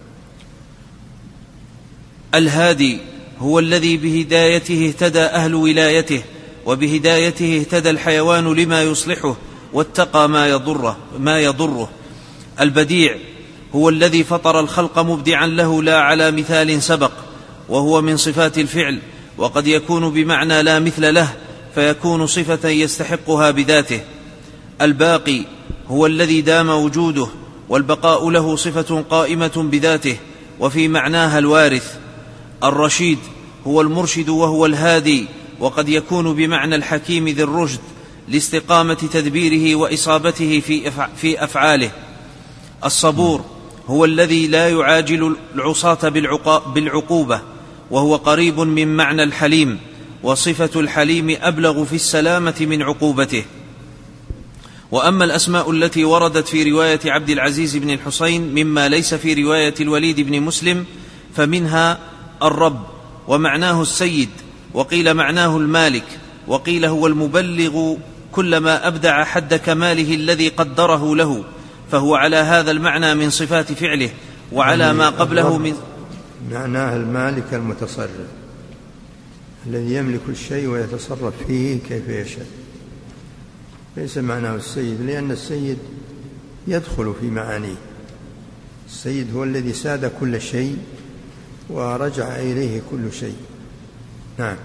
الهادي هو الذي بهدايته اهتدى أهل ولايته، وبهدايته اهتدى الحيوان لما يصلحه، واتقى ما يضره. البديع هو الذي فطر الخلق مبدعا له لا على مثال سبق، وهو من صفات الفعل، وقد يكون بمعنى لا مثل له، فيكون صفة يستحقها بذاته. الباقي هو الذي دام وجوده، والبقاء له صفة قائمة بذاته، وفي معناها الوارث. الرشيد هو المرشد وهو الهادي، وقد يكون بمعنى الحكيم ذي الرشد لاستقامة تدبيره وإصابته في أفعاله. الصبور هو الذي لا يعاجل العصاة بالعقوبة، وهو قريب من معنى الحليم، وصفة الحليم أبلغ في السلامة من عقوبته. وأما الأسماء التي وردت في رواية عبد العزيز بن الحسين مما ليس في رواية الوليد بن مسلم، فمنها الرب، ومعناه السيد، وقيل معناه المالك، وقيل هو المبلغ كلما أبدع حد كماله الذي قدره له، فهو على هذا المعنى من صفات فعله، وعلى ما قبله من معناه المالك المتصرف الذي يملك الشيء ويتصرف فيه كيف يشاء، ليس معناه السيد، لأن السيد يدخل في معانيه. السيد هو الذي ساد كل شيء ورجع إليه كل شيء. نعم.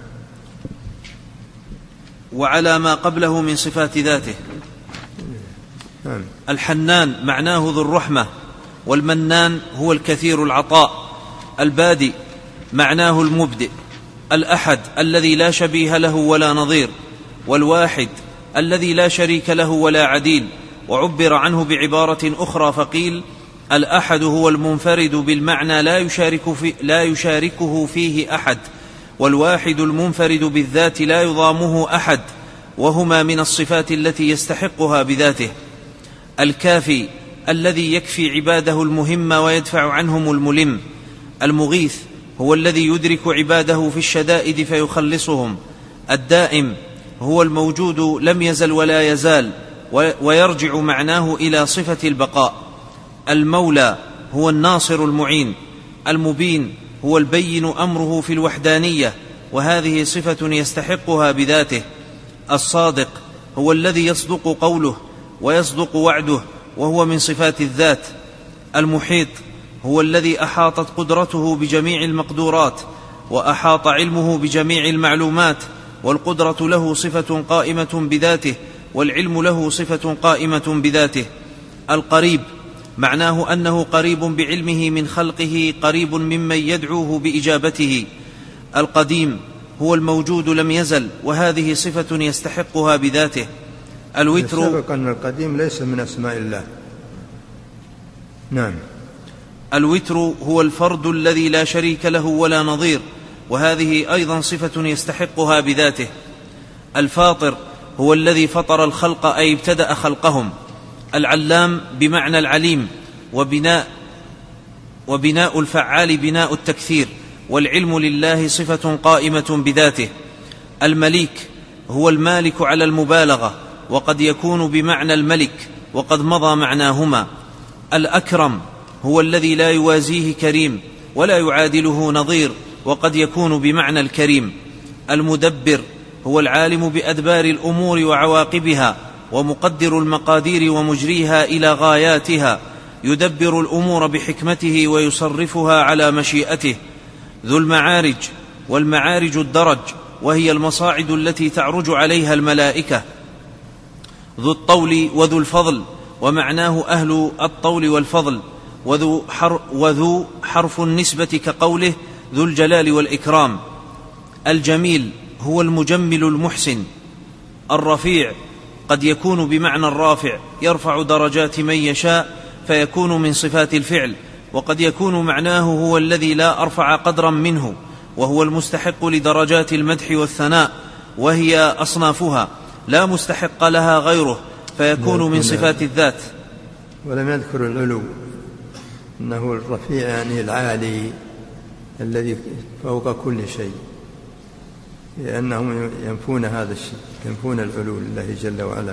وعلى ما قبله من صفات ذاته. نعم. الحنان معناه ذو الرحمة، والمنان هو الكثير العطاء. البادئ معناه المبدئ، الأحد الذي لا شبيه له ولا نظير. والواحد الذي لا شريك له ولا عديل. وعبر عنه بعبارة أخرى فقيل: الأحد هو المنفرد بالمعنى لا يشاركه فيه أحد، والواحد المنفرد بالذات لا يضامه أحد، وهما من الصفات التي يستحقها بذاته. الكافي الذي يكفي عباده المهم ويدفع عنهم الملم. المغيث هو الذي يدرك عباده في الشدائد فيخلصهم. الدائم هو الموجود لم يزل ولا يزال، ويرجع معناه إلى صفة البقاء. المولى هو الناصر المعين. المبين هو البين أمره في الوحدانية، وهذه صفة يستحقها بذاته. الصادق هو الذي يصدق قوله ويصدق وعده، وهو من صفات الذات. المحيط هو الذي أحاطت قدرته بجميع المقدورات، وأحاط علمه بجميع المعلومات، والقدرة له صفة قائمة بذاته، والعلم له صفة قائمة بذاته. القريب معناه أنه قريب بعلمه من خلقه، قريب ممن يدعوه بإجابته. القديم هو الموجود لم يزل، وهذه صفة يستحقها بذاته. الوتر سبق أن القديم ليس من أسماء الله. نعم. الوتر هو الفرد الذي لا شريك له ولا نظير، وهذه أيضا صفة يستحقها بذاته. الفاطر هو الذي فطر الخلق أي ابتدأ خلقهم. العلام بمعنى العليم، وبناء الفعال بناء التكثير، والعلم لله صفة قائمة بذاته. المليك هو المالك على المبالغة، وقد يكون بمعنى الملك، وقد مضى معناهما. الأكرم هو الذي لا يوازيه كريم ولا يعادله نظير، وقد يكون بمعنى الكريم. المدبر هو العالم بأدبار الأمور وعواقبها، ومقدر المقادير ومجريها إلى غاياتها، يدبر الأمور بحكمته ويصرفها على مشيئته. ذو المعارج، والمعارج الدرج، وهي المصاعد التي تعرج عليها الملائكة. ذو الطول وذو الفضل، ومعناه أهل الطول والفضل. وذو حرف النسبة كقوله ذو الجلال والإكرام. الجميل هو المجمل المحسن. الرفيع قد يكون بمعنى الرافع، يرفع درجات من يشاء فيكون من صفات الفعل، وقد يكون معناه هو الذي لا أرفع قدرا منه، وهو المستحق لدرجات المدح والثناء، وهي أصنافها لا مستحق لها غيره، فيكون من صفات الذات. ولم يذكر العلو، إنه الرفيع يعني العالي الذي فوق كل شيء، لأنهم ينفون هذا الشيء، ينفون العلو لله جل وعلا.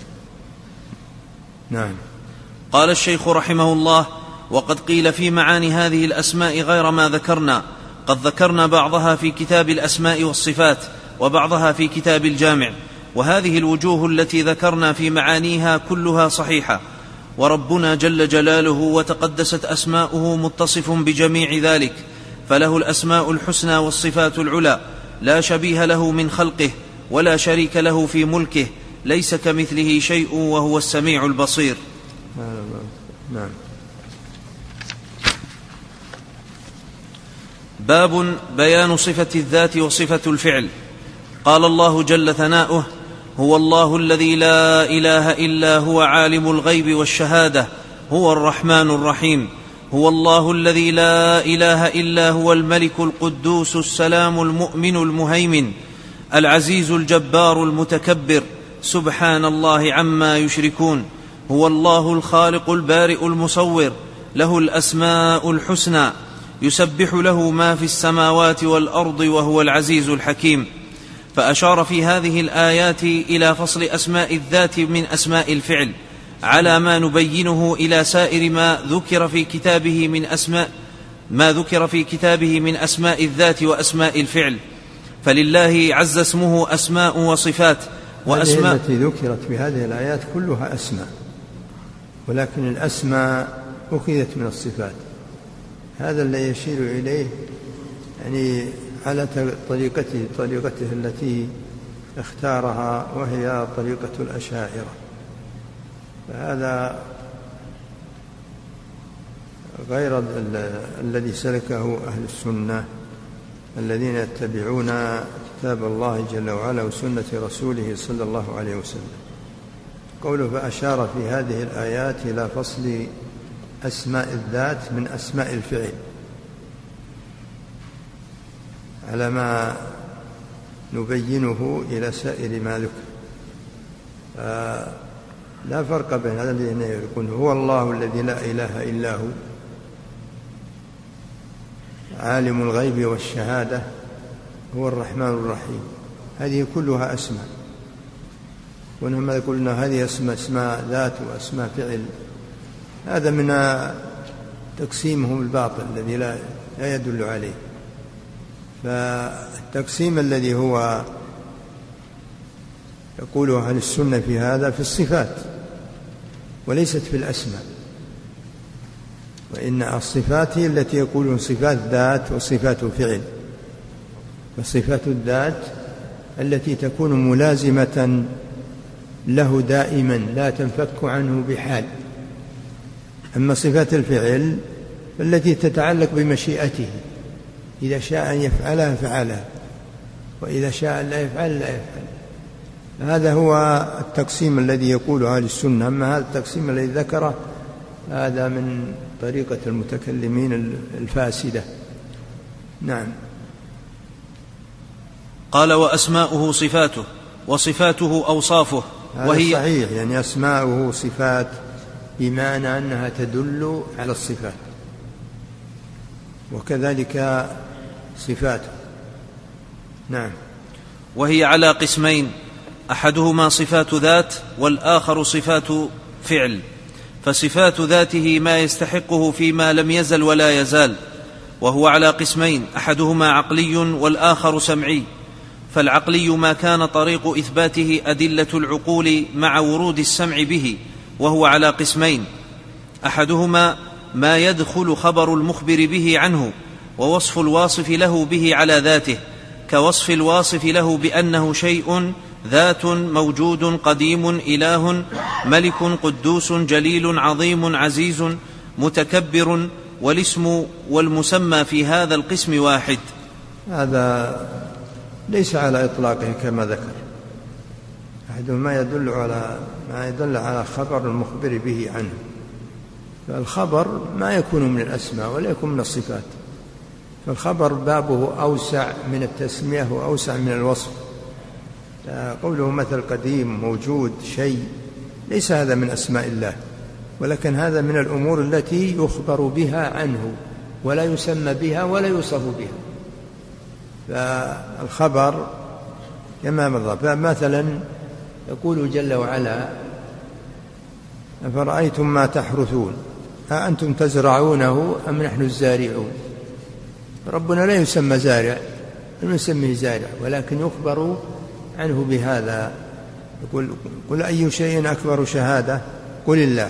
نعم. قال الشيخ رحمه الله: وقد قيل في معاني هذه الأسماء غير ما ذكرنا، قد ذكرنا بعضها في كتاب الأسماء والصفات، وبعضها في كتاب الجامع، وهذه الوجوه التي ذكرنا في معانيها كلها صحيحة، وربنا جل جلاله وتقدست أسماؤه متصف بجميع ذلك، فله الأسماء الحسنى والصفات العلى، لا شبيه له من خلقه ولا شريك له في ملكه، ليس كمثله شيء وهو السميع البصير. نعم. باب بيان صفة الذات وصفة الفعل. قال الله جل ثناؤه: هو الله الذي لا إله إلا هو عالم الغيب والشهادة هو الرحمن الرحيم. هو الله الذي لا إله إلا هو الملك القدوس السلام المؤمن المهيمن العزيز الجبار المتكبر سبحان الله عما يشركون. هو الله الخالق البارئ المصور، له الأسماء الحسنى، يسبح له ما في السماوات والأرض، وهو العزيز الحكيم. فأشار في هذه الآيات إلى فصل أسماء الذات من أسماء الفعل، على ما نبينه إلى سائر ما ذكر في كتابه من أسماء الذات وأسماء الفعل. فلله عز اسمه أسماء وصفات وأسماء التي ذكرت في هذه الآيات كلها أسماء، ولكن الأسماء أخذت من الصفات. هذا الذي يشير إليه يعني على طريقته التي اختارها، وهي طريقة الأشاعرة. فهذا غير الذي سلكه أهل السنة الذين يتبعون كتاب الله جل وعلا وسنة رسوله صلى الله عليه وسلم. قوله فأشار في هذه الآيات إلى فصل أسماء الذات من أسماء الفعل على ما نبينه إلى سائر ما ذكر. لا فرق بين هذا الذين يقول هو الله الذي لا إله إلا هو عالم الغيب والشهادة هو الرحمن الرحيم، هذه كلها أسماء. ونما يقولنا هذه اسماء ذات وأسماء فعل، هذا من تقسيمهم الباطل الذي لا يدل عليه. فالتقسيم الذي هو يقوله أهل السنة في هذا في الصفات وليست في الأسماء، وإن الصفات هي التي يقولون صفات ذات وصفات فعل. فصفات الذات التي تكون ملازمة له دائما لا تنفك عنه بحال. أما صفات الفعل التي تتعلق بمشيئته، إذا شاء أن يفعلها فعلها، وإذا شاء أن لا يفعل لا يفعل. هذا هو التقسيم الذي يقوله أهل السنة. أما هذا التقسيم الذي ذكره هذا من طريقة المتكلمين الفاسدة. نعم. قال وأسماؤه صفاته وصفاته أوصافه، وهي صحيح، يعني أسماؤه صفات بمعنى أنها تدل على الصفات، وكذلك صفاته. نعم. وهي على قسمين، أحدهما صفات ذات والآخر صفات فعل. فصفات ذاته ما يستحقه فيما لم يزل ولا يزال، وهو على قسمين، أحدهما عقلي والآخر سمعي. فالعقلي ما كان طريق إثباته أدلة العقول مع ورود السمع به، وهو على قسمين، أحدهما ما يدخل خبر المخبر به عنه ووصف الواصف له به على ذاته، كوصف الواصف له بأنه شيء ذات موجود قديم إله ملك قدوس جليل عظيم عزيز متكبر، والاسم والمسمى في هذا القسم واحد. هذا ليس على إطلاقه كما ذكر، أحدهما ما يدل على خبر المخبر به عنه. فالخبر ما يكون من الأسماء ولا يكون من الصفات، فالخبر بابه أوسع من التسمية وأوسع من الوصف. قوله مثل قديم موجود شيء، ليس هذا من أسماء الله، ولكن هذا من الأمور التي يخبر بها عنه ولا يسمى بها ولا يوصف بها. فالخبر كما مضى. فمثلا يقول جل وعلا أفرأيتم ما تحرثون أأنتم تزرعونه أم نحن الزارعون. ربنا لا يسمى زارع، لم يسميه زارع، ولكن يخبر عنه بهذا. يقول قل أي شيء أكبر شهادة قل الله.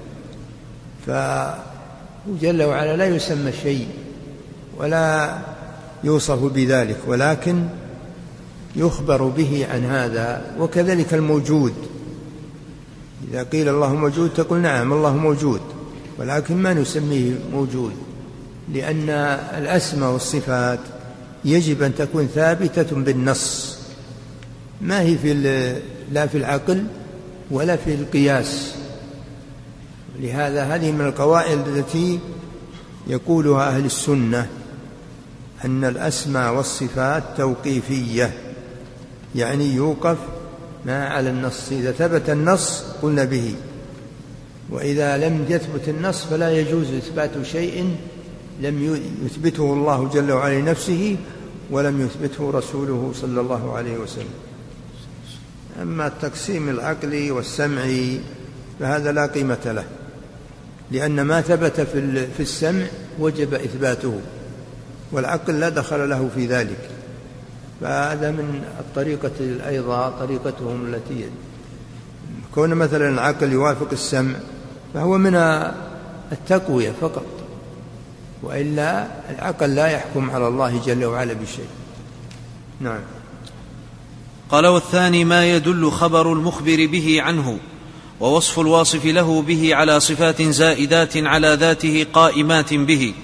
فجل وعلا لا يسمى شيء ولا يوصف بذلك، ولكن يخبر به عن هذا. وكذلك الموجود، إذا قيل الله موجود تقول نعم الله موجود، ولكن ما نسميه موجود، لأن الأسماء والصفات يجب أن تكون ثابتة بالنص، ما هي لا في العقل ولا في القياس. لهذا هذه من القواعد التي يقولها أهل السنة، أن الأسماء والصفات توقيفية، يعني يوقف ما على النص. إذا ثبت النص قلنا به، وإذا لم يثبت النص فلا يجوز إثبات شيء لم يثبته الله جل وعلا لنفسه ولم يثبته رسوله صلى الله عليه وسلم. أما التقسيم العقلي والسمعي فهذا لا قيمة له، لأن ما ثبت في السمع وجب إثباته، والعقل لا دخل له في ذلك. فهذا من الطريقة أيضا طريقتهم التي كون مثلا العقل يوافق السمع فهو من التقوية فقط، وإلا العقل لا يحكم على الله جل وعلا بشيء. نعم. قال والثاني ما يدل خبر المخبر به عنه ووصف الواصف له به على صفات زائدات على ذاته قائمات به،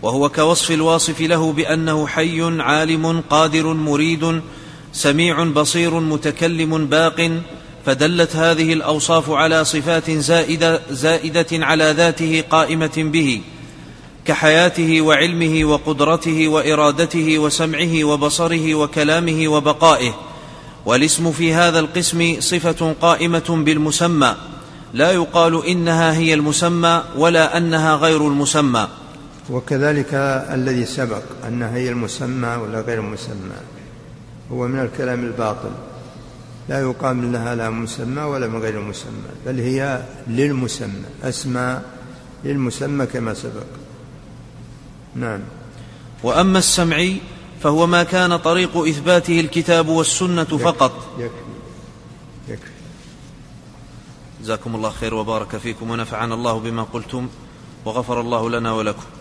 وهو كوصف الواصف له بأنه حي عالم قادر مريد سميع بصير متكلم باق، فدلت هذه الأوصاف على صفات زائدة على ذاته قائمة به، كحياته وعلمه وقدرته وإرادته وسمعه وبصره وكلامه وبقائه. والاسم في هذا القسم صفة قائمة بالمسمى، لا يقال إنها هي المسمى ولا أنها غير المسمى. وكذلك الذي سبق أنها هي المسمى ولا غير المسمى هو من الكلام الباطل، لا يقال إنها لا مسمى ولا من غير المسمى، بل هي للمسمى، أسماء للمسمى كما سبق. نعم. وأما السمعي فهو ما كان طريق إثباته الكتاب والسنة فقط. يكفي. جزاكم الله خير وبارك فيكم ونفعنا الله بما قلتم وغفر الله لنا ولكم.